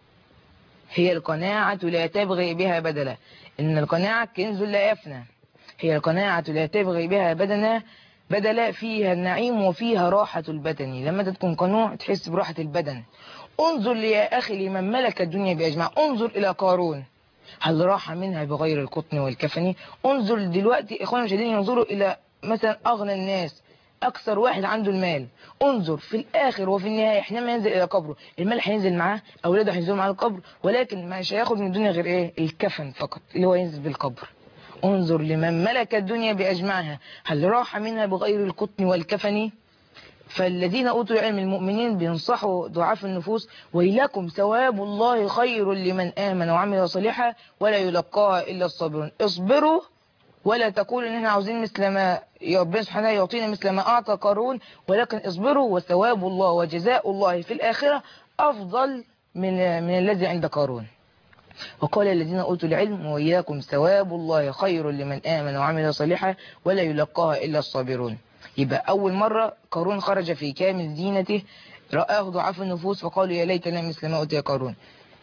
هي القناعة لا تبغي بها بدلا، إن القناعة كنز لا يفنى. هي القناعة لا تبغي بها بدنا بدلا فيها النعيم وفيها راحة البدن. لما تكون قنوع تحس براحة البدن. انظر يا أخي لمن ملك الدنيا بأجمعها. انظر إلى قارون هل راح منها بغير القطن والكفن. انظر دلوقتي إخواني المشاهدين ينظروا إلى مثلا أغنى الناس، أكثر واحد عنده المال. انظر في الآخر وفي النهاية حينما ينزل إلى قبره المال هينزل معاه، أولاده هينزلوا معاه القبر، ولكن مش هياخد من الدنيا غير إيه؟ الكفن فقط اللي هو ينزل بالقبر. انظر لمن ملك الدنيا بأجمعها هل راح منها بغير القطن والكفن. فالذين أوتوا العلم المؤمنين بينصحوا ضعاف النفوس ويلكم ثواب الله خير لمن آمن وعمل صالحا ولا يلقاها إلا الصابرون. اصبروا ولا تقولوا ان احنا عاوزين مثل ما ربنا سبحانه يعطينا مثل ما أعطى قارون، ولكن اصبروا وثواب الله وجزاء الله في الآخرة أفضل من من الذي عند قارون. وقال الذين أوتوا العلم وإياكم ثواب الله خير لمن آمن وعمل صالحا ولا يلقاها إلا الصابرون. يبقى أول مرة قارون خرج في كامل زينته، رآه ضعاف النفوس فقالوا يا ليتنا مثل ما أوتي قارون.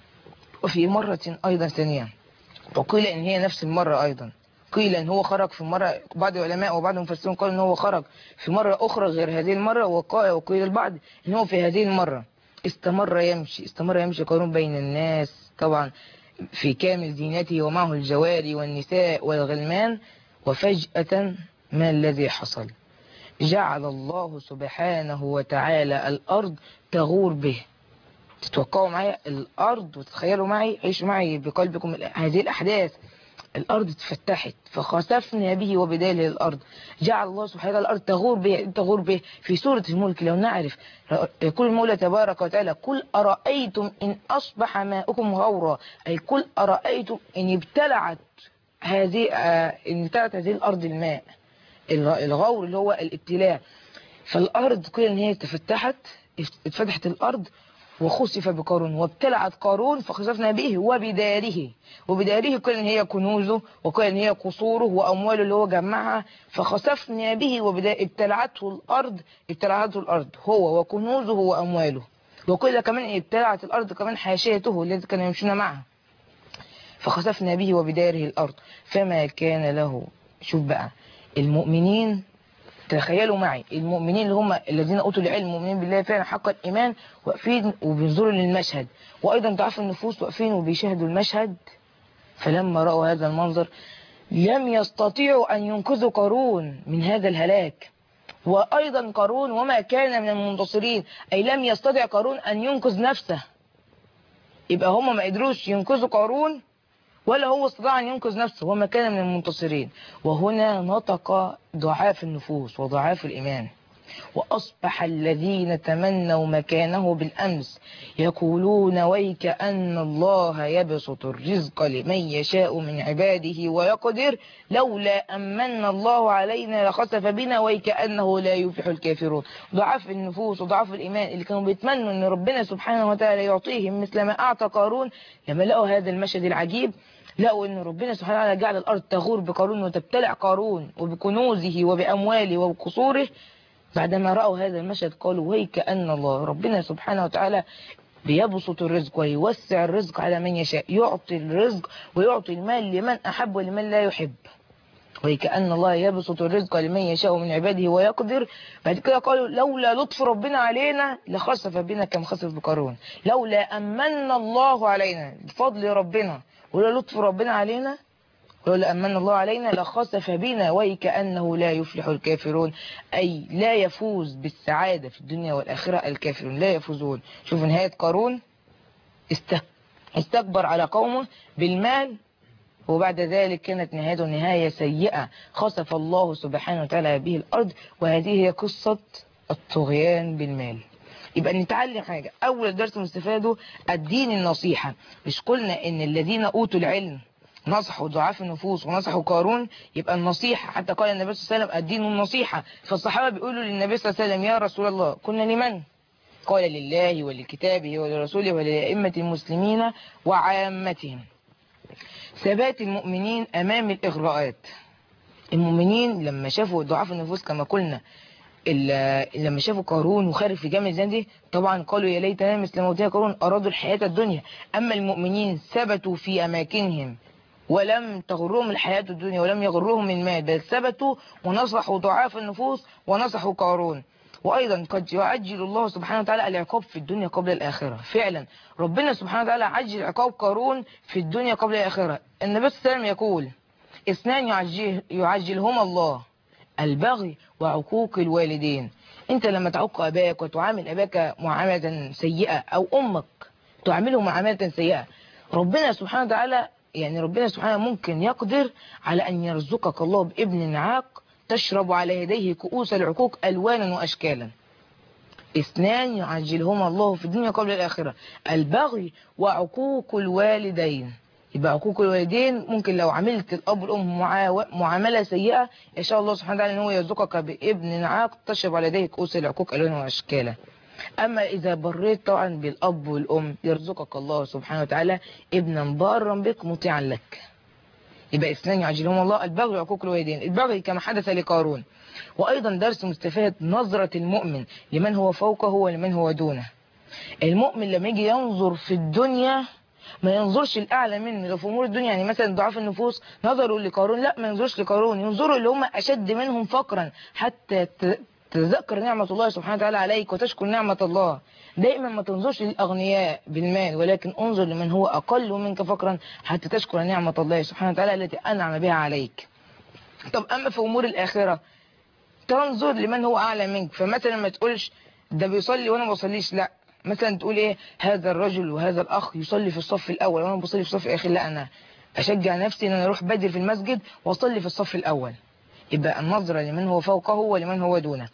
وفي مرة أيضا ثانية، وقيل إن هي نفس المرة أيضا، قيل إن هو خرج في مرة، بعض العلماء وبعض المفسرين قالوا إن هو خرج في مرة أخرى غير هذه المرة، وقيل البعض إن هو في هذه المرة استمر يمشي استمر يمشي قارون بين الناس طبعا في كامل زينته ومعه الجواري والنساء والغلمان. وفجأة ما الذي حصل؟ جعل الله سبحانه وتعالى الأرض تغور به. تتوقعوا معي الأرض وتتخيلوا معي، عيشوا معي بقلبكم هذه الأحداث. الأرض اتفتحت فخسفنا به وبداله الأرض. جعل الله سبحانه وتعالى الأرض تغور به تغور به في سورة الملك. لو نعرف يقول المولى تبارك وتعالى قل أرأيتم إن أصبح ماؤكم غورا، أي قل أرأيتم إن ابتلعت هذه إن ابتلعت هذه الأرض الماء. الغور اللي هو الابتلاع. فالأرض قيل إن هي تفتحت اتفتحت الأرض وخسف بقارون وابتلعت قارون فخسفنا به وبداره. وبداره قيل إن هي كنوزه وقيل إن هي قصوره وأمواله اللي هو جمعها. فخسفنا به وبداره ابتلعته الأرض ابتلعته الأرض هو وكنوزه وأمواله. وقيل كمان ابتلعت الأرض كمان حاشيته التي كانوا يمشون معها. فخسفنا به وبداره الأرض فما كان له. شوف بقى المؤمنين، تخيلوا معي المؤمنين اللي هم الذين أوتوا العلم المؤمنين بالله فعلا حق الإيمان واقفين وبينظروا للمشهد، وأيضا ضعاف النفوس واقفين وبيشاهدوا المشهد. فلما رأوا هذا المنظر لم يستطيعوا أن ينقذوا قارون من هذا الهلاك. وأيضا قارون وما كان من المنتصرين، أي لم يستطيع قارون أن ينقذ نفسه. يبقى هم ما قدروش ينقذوا قارون ولا هو استطاع أن ينقذ نفسه وما كان من المنتصرين. وهنا نطق ضعاف النفوس وضعاف الإيمان وأصبح الذين تمنوا مكانه بالأمس يقولون ويك أن الله يبسط الرزق لمن يشاء من عباده ويقدر لولا أمن الله علينا لخسف بنا ويك أنه لا يفلح الكافرون. ضعاف النفوس وضعاف الإيمان اللي كانوا بيتمنوا أن ربنا سبحانه وتعالى يعطيهم مثل ما أعطى قارون، لما لقوا هذا المشهد العجيب لقوا أن ربنا سبحانه وتعالى جعل الأرض تغور بقارون وتبتلع قارون وبكنوزه وبأمواله وبقصوره. بعدما رأوا هذا المشهد قالوا ويك أن الله ربنا سبحانه وتعالى بيبسط الرزق ويوسع الرزق على من يشاء، يعطي الرزق ويعطي المال لمن أحب ولمن لا يحب. ويك أن الله يبسط الرزق لمن يشاء من عباده ويقدر. بعد كده قالوا لولا لطف ربنا علينا لخسف بنا كما خسف بقارون. لولا أمن الله علينا، بفضل ربنا ولولا لطف ربنا علينا ولولا أمن الله علينا لخسف بنا ويك أنه لا يفلح الكافرون، أي لا يفوز بالسعادة في الدنيا والآخرة الكافرون، لا يفوزون. شوف نهاية قارون، استكبر على قومه بالمال، وبعد ذلك كانت نهايته نهاية سيئة، خسف الله سبحانه وتعالى به الأرض. وهذه هي قصة الطغيان بالمال. يبقى نتعلم حاجة، أول درس مستفاده الدين النصيحة. مش قلنا إن الذين أوتوا العلم نصحوا ضعاف النفوس ونصحوا قارون؟ يبقى النصيحة، حتى قال النبي صلى الله عليه وسلم الدين النصيحة. فالصحابة بيقولوا للنبي صلى الله عليه وسلم يا رسول الله قلنا لمن؟ قال لله ولكتابه ولرسوله ولأئمة المسلمين وعامتهم. ثبات المؤمنين أمام الإغراءات. المؤمنين لما شافوا ضعاف النفوس كما قلنا، لما شافوا قارون وخارج في جامع الزندي طبعا قالوا يا ليتنا مثل ما أوتي قارون، أرادوا الحياة الدنيا. أما المؤمنين ثبتوا في أماكنهم ولم تغرهم الحياة الدنيا ولم يغرهم المال، بل ثبتوا ونصحوا ضعاف النفوس ونصحوا قارون. وأيضا قد يعجل الله سبحانه وتعالى العقاب في الدنيا قبل الآخرة. فعلا ربنا سبحانه وتعالى عجل عقاب قارون في الدنيا قبل الآخرة. النبي صلى الله عليه وسلم يقول اثنان يعجل يعجلهما الله، البغي وعقوق الوالدين. انت لما تعق اباك وتعامل اباك معاملة سيئة او امك تعامله معاملة سيئة، ربنا سبحانه وتعالى يعني ربنا سبحانه ممكن يقدر على ان يرزقك الله بابن عاق تشرب على يديه كؤوس العقوق الوانا واشكالا. اثنان يعجلهما الله في الدنيا قبل الاخرة، البغي وعقوق الوالدين. يبقى عقوق الوالدين ممكن لو عملت الاب والام معامله سيئه ان شاء الله سبحانه وتعالى ان هو يرزقك بابن عاق تشرب على يديه كؤوس العقوق الوانا واشكالا. اما اذا بريت طبعا بالاب والام يرزقك الله سبحانه وتعالى ابنا بارا بك مطيعا لك. يبقى اثنان يعجلهم الله، البغي وعقوق الوالدين. البغي كما حدث لقارون. وايضا درس مستفاد نظره المؤمن لمن هو فوقه ولمن هو دونه. المؤمن لما يجي ينظر في الدنيا ما ينظرش الأعلى منه. لو في أمور الدنيا يعني مثلا ضعاف النفوس نظروا لقارون، لا ما ينظرش لقارون، ينظروا اللي هم أشد منهم فقرا حتى تتذكر نعمة الله سبحانه وتعالى عليك وتشكر نعمة الله. دائما ما تنظرش للأغنياء بالمال، ولكن انظر لمن هو أقل منك فقرا حتى تشكر نعمة الله سبحانه وتعالى التي أنعم بها عليك. طب أما في أمور الآخرة تنظر لمن هو أعلى منك. فمثلا ما تقولش ده بيصلي وأنا ما بصليش، لا. مثلا تقول ايه هذا الرجل وهذا الاخ يصلي في الصف الاول وانا بصلي في الصف الاخير، لا انا اشجع نفسي ان انا اروح بدري في المسجد واصلي في الصف الاول. يبقى النظرة لمن هو فوقه ولمن هو دونه.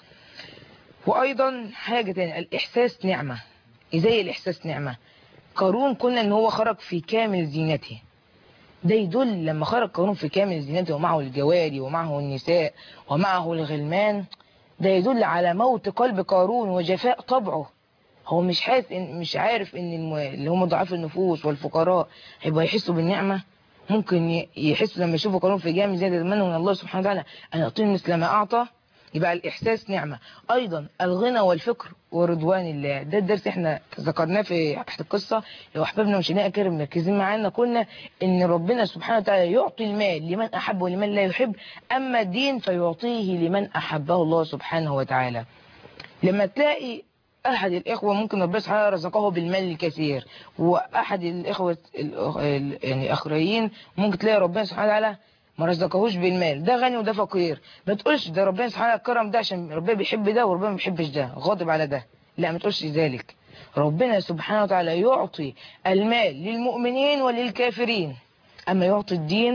وايضا حاجة تانية الاحساس نعمة. ازاي الاحساس نعمة؟ قارون قلنا ان هو خرج في كامل زينته، ده يدل لما خرج قارون في كامل زينته ومعه الجواري ومعه النساء ومعه الغلمان، ده يدل على موت قلب قارون وجفاء طبعه. هو مش حاسس إن مش عارف ان الم... اللي هم ضعاف النفوس والفقراء هيبقى يحسوا بالنعمة. ممكن يحسوا لما يشوفوا قارون في جامع زي ده يتمنوا من الله سبحانه وتعالى ان يعطيهم مثل ما اعطى. يبقى الاحساس نعمة. ايضا الغنى والفقر ورضوان الله، ده الدرس احنا ذكرناه في تحت القصة. لو احبابنا ومشاهدينا الكرام مركزين معانا قلنا ان ربنا سبحانه وتعالى يعطي المال لمن احب ولمن لا يحب، اما الدين فيعطيه لمن احبه الله سبحانه وتعالى. لما تلاقي احد الاخوه ممكن ربنا سبحانه رزقه بالمال الكثير، واحد الاخوه يعني اخرين ممكن تلاقي ربنا سبحانه وتعالى ما رزقهوش بالمال، ده غني وده فقير. ما تقولش ده ربنا سبحانه كرم ده عشان ربنا بيحب ده وربنا ما بيحبش ده، غاضب على ده، لا ما تقولش ذلك. ربنا سبحانه وتعالى يعطي المال للمؤمنين وللكافرين، اما يعطي الدين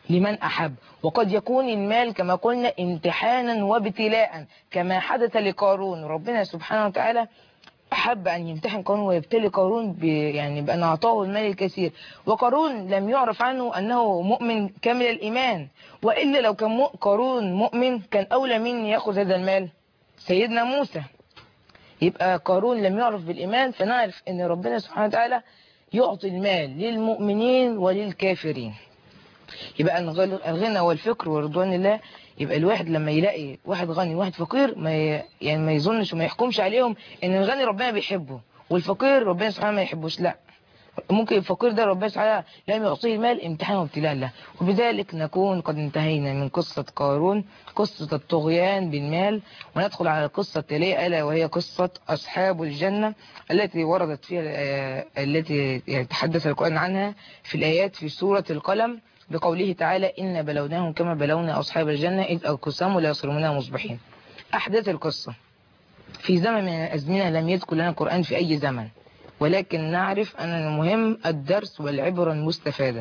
لمن أحب. وقد يكون المال كما قلنا امتحانا وابتلاء كما حدث لقارون. ربنا سبحانه وتعالى أحب أن يمتحن قارون ويبتلي قارون ب... يعني بأن أعطاه المال الكثير. وقارون لم يعرف عنه أنه مؤمن كامل الإيمان، وإلا لو كان قارون مؤمن كان أولى من يأخذ هذا المال سيدنا موسى. يبقى قارون لم يعرف بالإيمان، فنعرف أن ربنا سبحانه وتعالى يعطي المال للمؤمنين وللكافرين. يبقى الغنى والفقر ورضوان الله. يبقى الواحد لما يلاقي واحد غني وواحد فقير ما ي... يعني ما يظنش وما يحكمش عليهم ان الغني ربنا بيحبه والفقير ربنا سبحانه ما يحبوش. لا، ممكن الفقير ده ربنا سبحانه لم يعطيه المال امتحان وابتلاء له. وبذلك نكون قد انتهينا من قصة قارون، قصة الطغيان بالمال، وندخل على القصة التالية ألا وهي قصة أصحاب الجنة التي وردت فيها التي يتحدث القرآن عنها في الآيات في سورة القلم بقوله تعالى إن بلوناهم كما بلونا أصحاب الجنة إذ أقسموا لا يصرمونها مصبحين. أحداث القصة في زمن من الأزمنة لم يذكر لنا القرآن في أي زمن، ولكن نعرف أن المهم الدرس والعبرة المستفادة.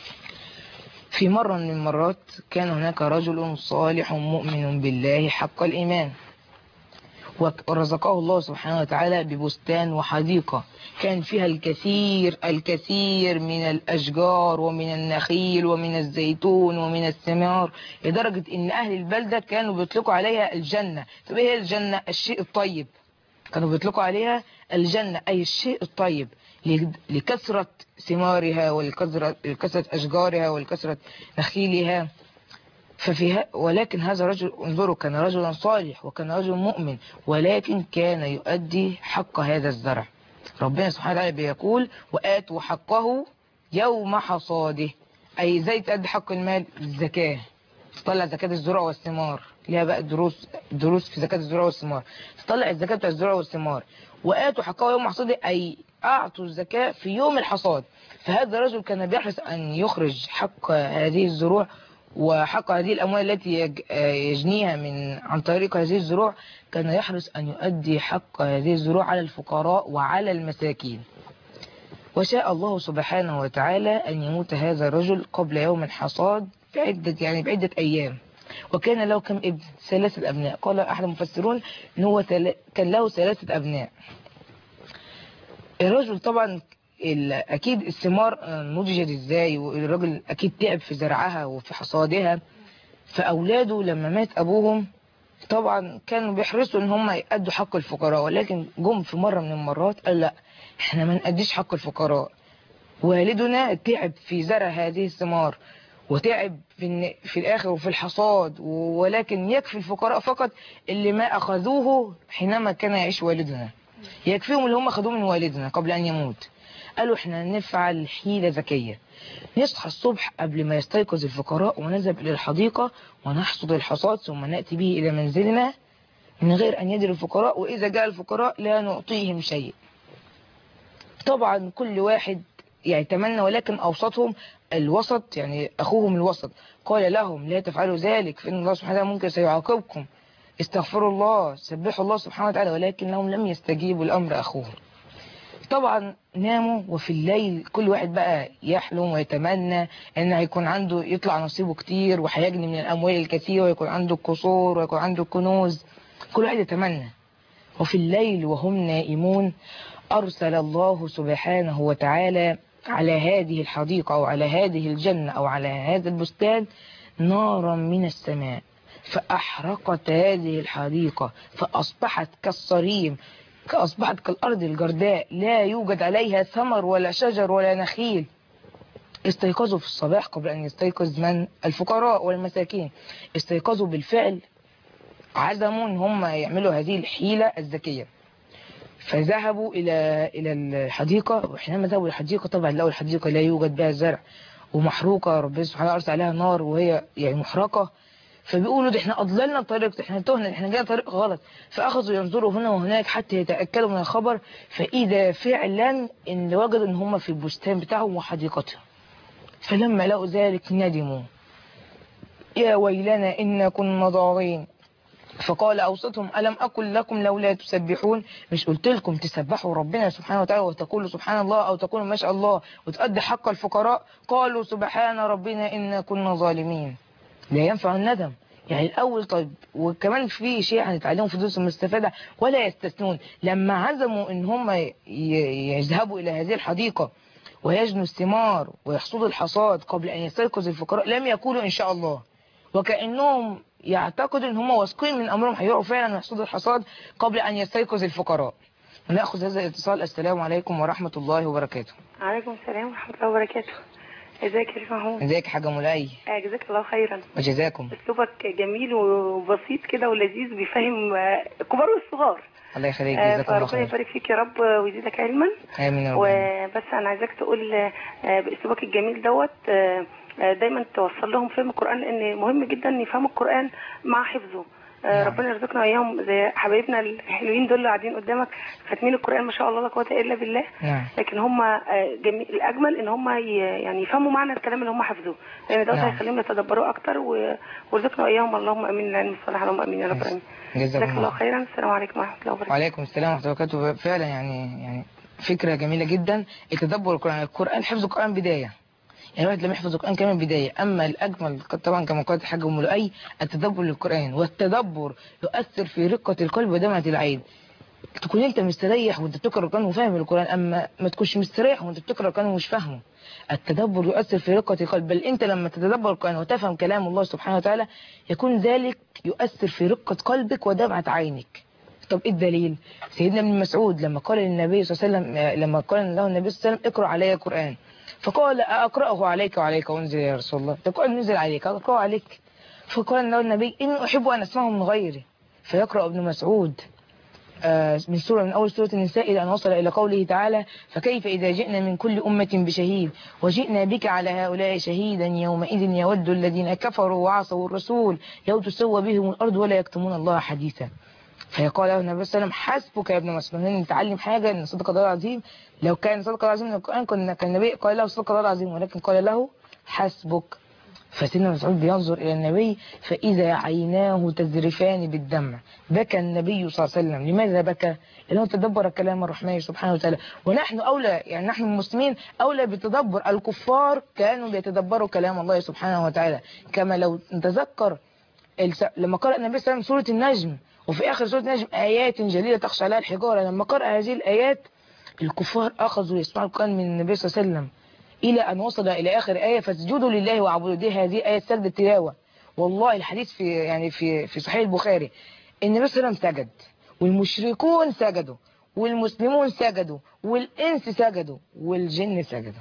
في مرة من المرات كان هناك رجل صالح مؤمن بالله حق الإيمان، ورزقه الله سبحانه وتعالى ببستان وحديقة كان فيها الكثير الكثير من الأشجار ومن النخيل ومن الزيتون ومن الثمار، لدرجة إن أهل البلدة كانوا بيطلقوا عليها الجنة. طب إيه الجنة؟ الشيء الطيب. كانوا بيطلقوا عليها الجنة أي الشيء الطيب لكثرة ثمارها ولكثرة أشجارها ولكثرة نخيلها. ففيها ولكن هذا رجل انظروا كان رجلا صالح وكان رجل مؤمن، ولكن كان يؤدي حق هذا الزرع. ربنا سبحانه وتعالى بيقول وآتوا حقه يوم حصاده، أي ازاي تؤدي حق المال؟ الزكاة. تطلع زكاة الزروع والثمار، ليها بقى دروس دروس في زكاة الزروع والثمار. تطلع الزكاة بتاع الزروع والثمار. وآتوا حقه يوم حصاده أي أعطوا الزكاة في يوم الحصاد. فهذا الرجل كان بيحرص أن يخرج حق هذه الزروع وحق هذه الأموال التي يجنيها من عن طريق هذه الزروع، كان يحرص أن يؤدي حق هذه الزروع على الفقراء وعلى المساكين. وشاء الله سبحانه وتعالى أن يموت هذا الرجل قبل يوم الحصاد بعدة يعني بعدة أيام. وكان له كم ابن؟ ثلاثة أبناء. قال أحد المفسرون إن هو كان له ثلاثة أبناء. الرجل طبعا أكيد الثمار نضجت إزاي، والراجل أكيد تعب في زرعها وفي حصادها. فأولاده لما مات أبوهم طبعا كانوا بيحرصوا إن هم يأدوا حق الفقراء، ولكن جم في مرة من المرات قال لا، إحنا ما نأديش حق الفقراء. والدنا تعب في زرع هذه الثمار وتعب في, في الآخر وفي الحصاد، ولكن يكفي الفقراء فقط اللي ما أخذوه حينما كان يعيش والدنا، يكفيهم اللي هم أخذوه من والدنا قبل أن يموت. قالوا احنا نفعل حيلة ذكية، نصحى الصبح قبل ما يستيقظ الفقراء ونذهب إلى الحديقة ونحصد الحصاد ثم نأتي به إلى منزلنا من غير أن يدري الفقراء، وإذا جاء الفقراء لا نعطيهم شيء. طبعا كل واحد يتمنى، ولكن أوسطهم الوسط يعني أخوهم الوسط قال لهم لا تفعلوا ذلك فإن الله سبحانه وتعالى ممكن سيعاقبكم، استغفروا الله سبحوا الله سبحانه وتعالى، ولكنهم لم يستجيبوا لأمر أخوهم. طبعا ناموا، وفي الليل كل واحد بقى يحلم ويتمنى ان هيكون عنده يطلع نصيبه كتير وهيجني من الاموال الكثيره ويكون عنده قصور ويكون عنده كنوز، كل واحد يتمنى. وفي الليل وهم نائمون ارسل الله سبحانه وتعالى على هذه الحديقه او على هذه الجنه او على هذا البستان نارا من السماء فاحرقت هذه الحديقه فاصبحت كالصريم، أصبحت كالأرض الجرداء لا يوجد عليها ثمر ولا شجر ولا نخيل. استيقظوا في الصباح قبل أن يستيقظ من؟ الفقراء والمساكين. استيقظوا بالفعل، عزموا أن هم يعملوا هذه الحيلة الذكية، فذهبوا إلى إلى الحديقة. وحينما ذهبوا الحديقة طبعا لقوا الحديقة لا يوجد بها زرع ومحروقة، ربنا سبحانه أرسل عليها نار وهي يعني محرقة. فبيقولوا ده احنا اضللنا الطريق، احنا تهنا، احنا جانا طريق غلط. فاخذوا ينظروا هنا وهناك حتى يتاكدوا من الخبر، فاذا فعلا ان وجدوا ان هم في البستان بتاعهم وحديقتهم. فلما لقوا ذلك ندموا، يا ويلنا إنا كنا ضالين. فقال أوسطهم ألم أقل لكم لولا تسبحون؟ مش قلت لكم تسبحوا ربنا سبحانه وتعالى وتقولوا سبحان الله أو تقولوا ما شاء الله وتؤدي حق الفقراء؟ قالوا سبحان ربنا إنا كنا ظالمين. لا ينفع الندم. يعني الأول طيب، وكمان في شيء هنتعلمه في دروس المستفادة، ولا يستثنون. لما عزموا إن هم يذهبوا إلى هذه الحديقة ويجنوا الثمار ويحصدوا الحصاد قبل أن يستيقظ الفقراء، لم يقولوا إن شاء الله، وكأنهم يعتقدوا إن هم واثقين من أمرهم هيقعوا فعلا ويحصدوا الحصاد قبل أن يستيقظ الفقراء. نأخذ هذا الاتصال. السلام عليكم ورحمة الله وبركاته. عليكم السلام ورحمة الله وبركاته. ازيك يا شيخ محمود؟ ازيك يا حاجة مولاي؟ اه جزاك الله خيرا. وجزاكم. اسلوبك جميل وبسيط كده ولذيذ، بيفهم الكبار والصغار. الله يخليك، جزاك الله خير. فربنا يبارك فيك يا رب ويزيدك علما. امين يا رب. وبس انا عايزاك تقول باسلوبك الجميل دوت دايما توصل لهم فهم القرآن، لان مهم جدا يفهموا القرآن مع حفظه. نعم. ربنا يرزقنا اياهم زي حبايبنا الحلوين دول اللي قاعدين قدامك خاتمين القرآن ما شاء الله لا قوه الا بالله. نعم. لكن هم جميل الاجمل ان هم يعني يفهموا معنى الكلام اللي هم حفظوه، لان ده نعم. هيخليهم يتدبروا اكتر ويرزقنا اياهم اللهم امين العلم الصالح اللهم امين يا رب العالمين. جزاك الله خيرا. السلام عليكم ورحمه الله وبركاته. وعليكم السلام ورحمه الله وبركاته. فعلا يعني يعني فكره جميله جدا التدبر القرآن. القرآن حفظ القرآن بدايه، يعني الواحد لما يحفظ القرآن كمان بداية. أما الأجمل طبعا كما قالت الحاجة أم لؤي التدبر للقرآن، والتدبر يؤثر في رقة القلب ودمعة العين. تكون أنت مستريح وأنت بتقرأ القرآن وفاهم القرآن، أما ما تكونش مستريح وأنت بتقرأ القرآن ومش فاهمه. التدبر يؤثر في رقة القلب، بل أنت لما تتدبر القرآن وتفهم كلام الله سبحانه وتعالى يكون ذلك يؤثر في رقة قلبك ودمعة عينك. طب إيه الدليل؟ سيدنا ابن مسعود لما قال للنبي صلى الله عليه وسلم لما قال له النبي صلى الله عليه وسلم اقرأ علي القرآن، فقال أقرأه عليك وعليك وانزل يا رسول الله. تقول نزل عليك أقرأه عليك. فقال له النبي إني أحب أن أسمعه من غيري. فيقرأ ابن مسعود من سورة من أول سورة النساء إلى أن وصل إلى قوله تعالى فكيف إذا جئنا من كل أمة بشهيد وجئنا بك على هؤلاء شهيدا يومئذ يود الذين كفروا وعصوا الرسول لو تسوى بهم الأرض ولا يكتمون الله حديثا. فيقال له النبي صلى الله عليه وسلم حسبك يا ابن مسعود. نتعلم حاجة ان صدق الله العظيم، لو كان صدق الله العظيم من القرآن كان النبي قال له صدق الله العظيم، ولكن قال له حسبك. فسيدنا مسعود بينظر إلى النبي فإذا عيناه تذرفان بالدمع. بكى النبي صلى الله عليه وسلم. لماذا بكى؟ لأنه تدبر كلام الرحمن سبحانه وتعالى. ونحن أولى، يعني نحن المسلمين أولى بتدبر. الكفار كانوا بيتدبروا كلام الله سبحانه وتعالى. كما لو نتذكر لما قرأ النبي صلى الله عليه وسلم سورة النجم، وفي آخر سورة النجم آيات جليلة تخشى عليها الحجارة، لما قرأ هذه الآيات الكفار أخذوا يسمعوا القرآن من النبي صلى الله عليه وسلم إلى أن وصل إلى آخر آية فاسجدوا لله واعبدوا. دي هذه آية سجد التلاوة. والله الحديث في يعني في في صحيح البخاري النبي صلى الله عليه وسلم سجد، والمشركون سجدوا، والمسلمون سجدوا، والإنس سجدوا، والجن سجدوا.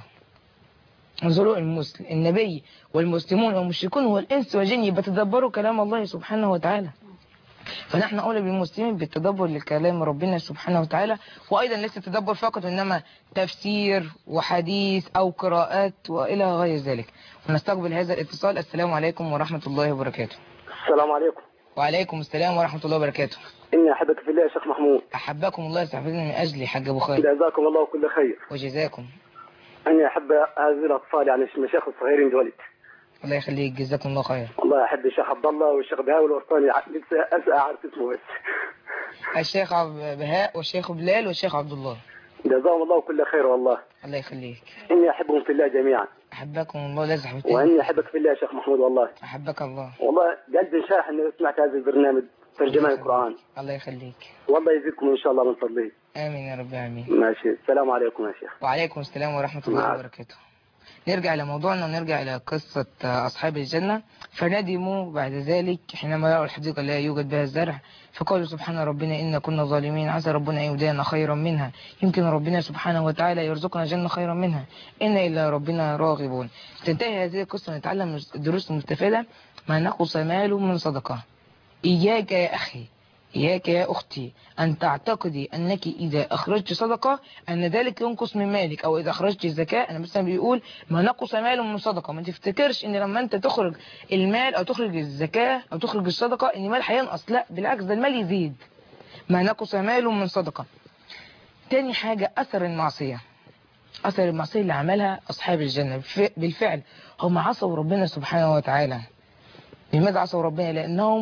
انظروا المسلم النبي والمسلمون والمشركون والإنس والجن بتدبروا كلام الله سبحانه وتعالى. فنحن أولى بالمسلمين بالتدبر لكلام ربنا سبحانه وتعالى، وأيضا ليس تدبر فقط إنما تفسير وحديث أو قراءات وإلى غير ذلك. ونستقبل هذا الاتصال. السلام عليكم ورحمة الله وبركاته. السلام عليكم. وعليكم السلام ورحمة الله وبركاته. إني أحبك في الله يا شيخ محمود. أحبكم الله يستحفظني من أجلي حاج أبو خالد. جزاكم الله كل خير. وجزاكم. أني أحب هذه الأطفال يعني المشايخ الصغيرين دولت. الله يخليك، جزاكم الله خير. والله أحب الشيخ عبد الله والشيخ بهاء والورطاني، لسه أسأل أعرف اسمه بس. الشيخ بهاء والشيخ بلال والشيخ عبد الله. جزاهم الله كل خير والله. الله يخليك. إني أحبهم في الله جميعا. أحبكم الله لا زحمتين. وإني أحبك في الله يا شيخ محمود والله. أحبك الله. والله قلبي انشرح إني سمعت هذا البرنامج ترجمان القرآن. الله يخليك. والله يزيدكم إن شاء الله من فضله. آمين يا رب آمين. ماشي. السلام عليكم يا شيخ. وعليكم السلام ورحمة الله وبركاته. نرجع إلى موضوعنا ونرجع إلى قصة أصحاب الجنة. فندموا بعد ذلك حينما رأوا الحديقة لا يوجد بها الزرع، فقالوا سبحان ربنا إن كنا ظالمين عسى ربنا أن يبدلنا خيرا منها، يمكن ربنا سبحانه وتعالى يرزقنا جنة خيرا منها إن إلى ربنا راغبون. تنتهي هذه القصة ونتعلم الدروس المستفادة. ما نقص مال من صدقة. إياك يا أخي، إياك يا أختي أن تعتقدي أنك إذا أخرجت صدقة أن ذلك ينقص من مالك، أو إذا أخرجت الزكاة. أنا مثلا بيقول ما نقص مال من صدقة. ما تفتكرش إن لما أنت تخرج المال أو تخرج الزكاة أو تخرج الصدقة إن المال هينقص، لا بالعكس ده المال يزيد. ما نقص مال من صدقة. تاني حاجة أثر المعصية. أثر المعصية اللي عملها أصحاب الجنة بالفعل هم عصوا ربنا سبحانه وتعالى. لماذا عصوا ربنا؟ لأنهم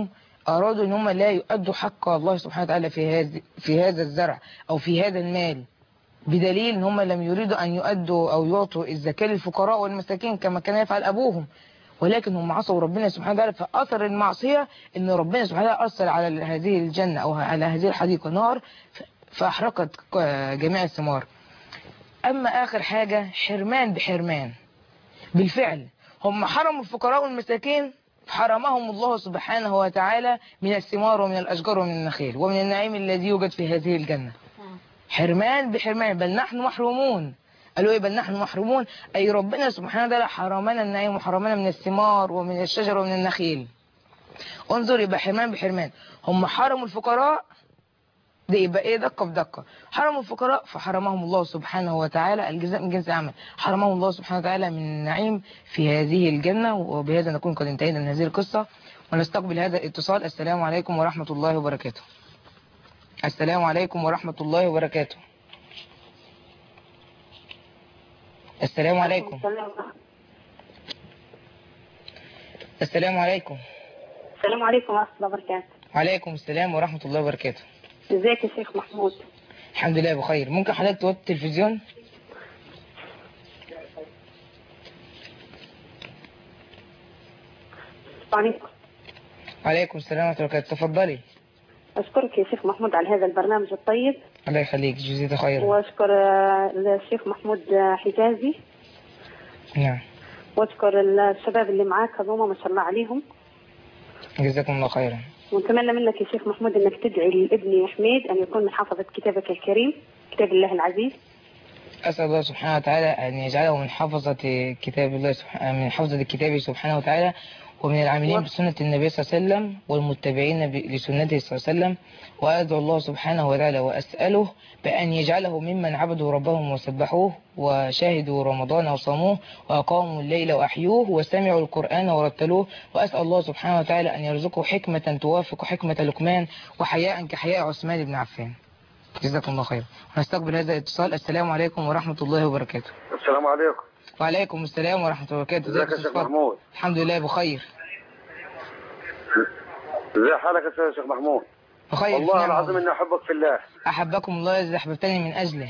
أرادوا إن هم لا يؤدوا حق الله سبحانه وتعالى في هذا في هذا الزرع أو في هذا المال، بدليل إن هم لم يريدوا أن يؤدوا أو يعطوا الزكاة للفقراء والمساكين كما كان يفعل أبوهم، ولكن هم عصوا ربنا سبحانه وتعالى. فأثر المعصية إن ربنا سبحانه وتعالى أرسل على هذه الجنة أو على هذه الحديقة نار فأحرقت جميع الثمار. أما آخر حاجة حرمان بحرمان، بالفعل هم حرموا الفقراء والمساكين، حرمهم الله سبحانه وتعالى من الثمار ومن الأشجار ومن النخيل ومن النعيم الذي يوجد في هذه الجنة. حرمان بحرمان، بل نحن محرومون. قالوا ايه؟ بل نحن محرومون، أي ربنا سبحانه وتعالى حرمنا النعيم وحرمنا من الثمار ومن الشجر ومن النخيل. انظر، يبقى حرمان بحرمان. هم حرموا الفقراء، ده يبقى ايه؟ دقة بدقة. حرموا الفقراء فحرمهم الله سبحانه وتعالى الجزاء من جنس العمل، حرمهم الله سبحانه وتعالى من النعيم في هذه الجنة. وبهذا نكون قد انتهينا من هذه القصة، ونستقبل هذا الاتصال. السلام عليكم ورحمة الله وبركاته. السلام عليكم ورحمة الله وبركاته. السلام عليكم. السلام عليكم. السلام عليكم ورحمة الله وبركاته. وعليكم السلام ورحمة الله وبركاته. ازيك يا شيخ محمود؟ الحمد لله بخير. ممكن حضرتك توطي التلفزيون؟ عليكم. وعليكم السلام ورحمة الله وبركاته. تفضلي. أشكرك يا شيخ محمود على هذا البرنامج الطيب. الله يخليك، جزيت خيرا. وأشكر الشيخ محمود حجازي. نعم. وأشكر الشباب اللي معاك هذوما ما شاء الله عليهم. جزاكم الله خيرا. ونتمنى منك يا شيخ محمود انك تدعي لابني حميد ان يكون من حافظة كتابك الكريم، كتاب الله العزيز. أسأل الله سبحانه وتعالى أن يجعله من حفظة كتاب الله سبحانه، من حفظة الكتاب سبحانه وتعالى، ومن العاملين بسنة النبي صلى الله عليه وسلم والمتبعين لسنته صلى الله عليه وسلم. وأدعو الله سبحانه وتعالى وأسأله بأن يجعله ممن عبدوا ربهم وسبحوه وشاهدوا رمضان وصاموه وأقاموا الليل وأحيوه وسمعوا القرآن ورتلوه. وأسأل الله سبحانه وتعالى أن يرزقه حكمة توافق حكمة لقمان وحياء كحياء عثمان بن عفان. جزاكم الله خير. ونستقبل هذا الاتصال. السلام عليكم ورحمة الله وبركاته. السلام عليكم. وعليكم السلام ورحمة الله وبركاته. ازيك يا شيخ محمود؟ الحمد لله بخير. ازي حالك يا شيخ محمود؟ بخير. والله العظيم اني احبك في الله. احبكم الله اذا احببتني من اجله.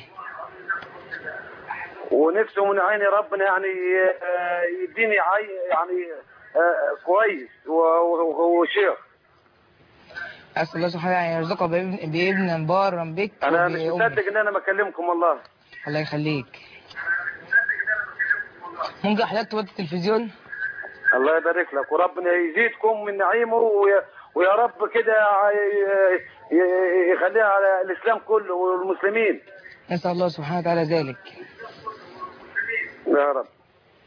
ونفسه من عيني ربنا يعني يديني عي يعني كويس وشيخ. اسال الله سبحانه وتعالى ان يرزقك بابن بارا بك. انا مش مصدق ان انا بكلمكم والله. الله يخليك. ممكن حضرتك توطي التلفزيون؟ الله يبارك لك، وربنا يزيدكم من نعيمه ويا رب كده يخليها على الإسلام كله والمسلمين. نسأل الله سبحانه وتعالى ذلك. يا رب.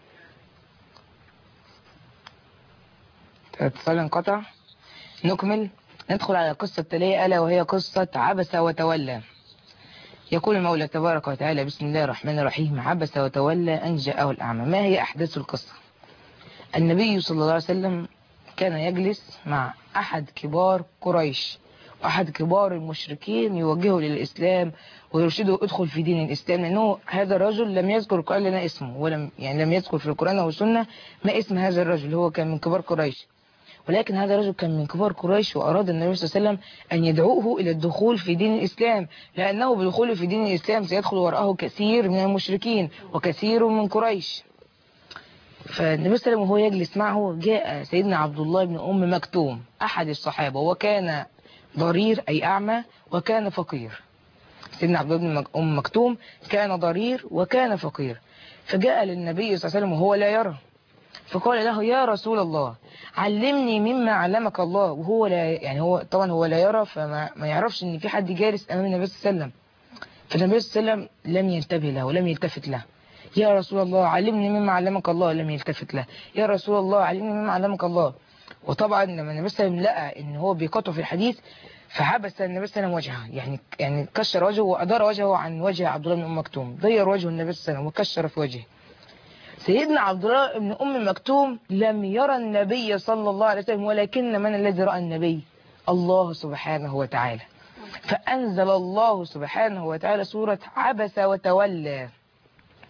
اتصال انقطع. نكمل. ندخل على القصة التالية ألا وهي قصة عبس وتولى. يقول المولى تبارك وتعالى: بسم الله الرحمن الرحيم. عبس وتولى أن جاءه الأعمى. ما هي أحداث القصة؟ النبي صلى الله عليه وسلم كان يجلس مع أحد كبار قريش وأحد كبار المشركين يوجهه للإسلام ويرشده ادخل في دين الإسلام، لأنه هذا الرجل لم يذكر القرآن لنا اسمه، ولم يعني لم يذكر في القرآن أو السنة ما اسم هذا الرجل. هو كان من كبار قريش، ولكن هذا الرجل كان من كبار قريش، وأراد النبي صلى الله عليه وسلم أن يدعوه إلى الدخول في دين الإسلام، لأنه بدخوله في دين الإسلام سيدخل وراءه كثير من المشركين وكثير من قريش. فالنبي صلى الله عليه وسلم وهو يجلس معه جاء سيدنا عبد الله بن أم مكتوم أحد الصحابة، وكان ضرير أي أعمى وكان فقير. سيدنا عبد الله بن أم مكتوم كان ضرير وكان فقير، فجاء للنبي صلى الله عليه وسلم وهو لا يرى، فقال له: يا رسول الله علمني مما علمك الله. وهو لا يعني هو طبعا هو لا يرى، فما ما يعرفش ان في حد جالس امام النبي صلى الله عليه وسلم. فالنبي صلى الله عليه وسلم لم ينتبه له ولم يلتفت له. يا رسول الله علمني مما علمك الله، لم يلتفت له. يا رسول الله علمني مما علمك الله. وطبعا لما النبي صلى الله عليه وسلم لقى ان هو بيقاطع في الحديث فحبس النبي صلى الله عليه وسلم وجهه، يعني يعني كشر وجهه وادار وجهه عن وجه عبد الله بن ام مكتوم، غير وجه النبي صلى الله عليه وسلم وكشر في وجهه. سيدنا عبد الله بن أم مكتوم لم يرى النبي صلى الله عليه وسلم، ولكن من الذي رأى النبي؟ الله سبحانه وتعالى. فأنزل الله سبحانه وتعالى سورة عبس وتولى.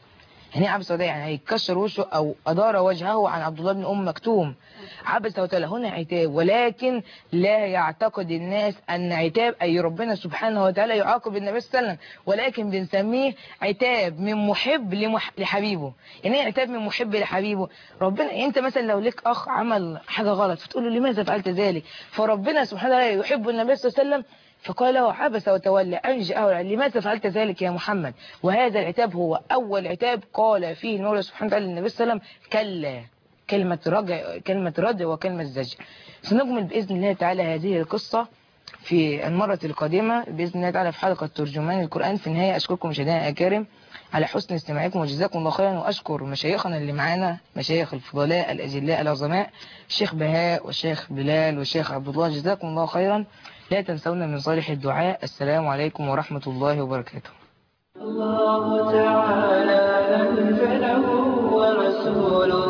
يعني ايه عبس وتولى؟ يعني هيكشر وشه او ادار وجهه عن عبد الله بن ام مكتوم. عبس وتولى هنا عتاب، ولكن لا يعتقد الناس ان عتاب اي ربنا سبحانه وتعالى يعاقب النبي صلى الله عليه وسلم، ولكن بنسميه عتاب من محب لمح... لحبيبه. يعني ايه عتاب من محب لحبيبه؟ ربنا انت مثلا لو لك اخ عمل حاجه غلط فتقول له لماذا فعلت ذلك؟ فربنا سبحانه وتعالى يحب النبي صلى الله عليه وسلم فقال له عبس وتولى أن جاءه لماذا فعلت ذلك يا محمد؟ وهذا العتاب هو أول عتاب قال فيه المولى سبحانه وتعالى للنبي صلى الله عليه وسلم كلا، كلمة رجع، كلمة رد وكلمة زجر. سنكمل بإذن الله تعالى هذه القصة في المرة القادمة بإذن الله تعالى في حلقة ترجمان القرآن. في النهاية أشكركم مشاهدينا الكرام على حسن استماعكم وجزاكم الله خيرا، وأشكر مشايخنا اللي معانا، مشايخ الفضلاء الأجلاء العظماء، الشيخ بهاء والشيخ بلال والشيخ عبد الله، جزاكم الله خيرا. لا تنسونا من صالح الدعاء. السلام عليكم ورحمة الله وبركاته. الله تعالى أنزله ورسوله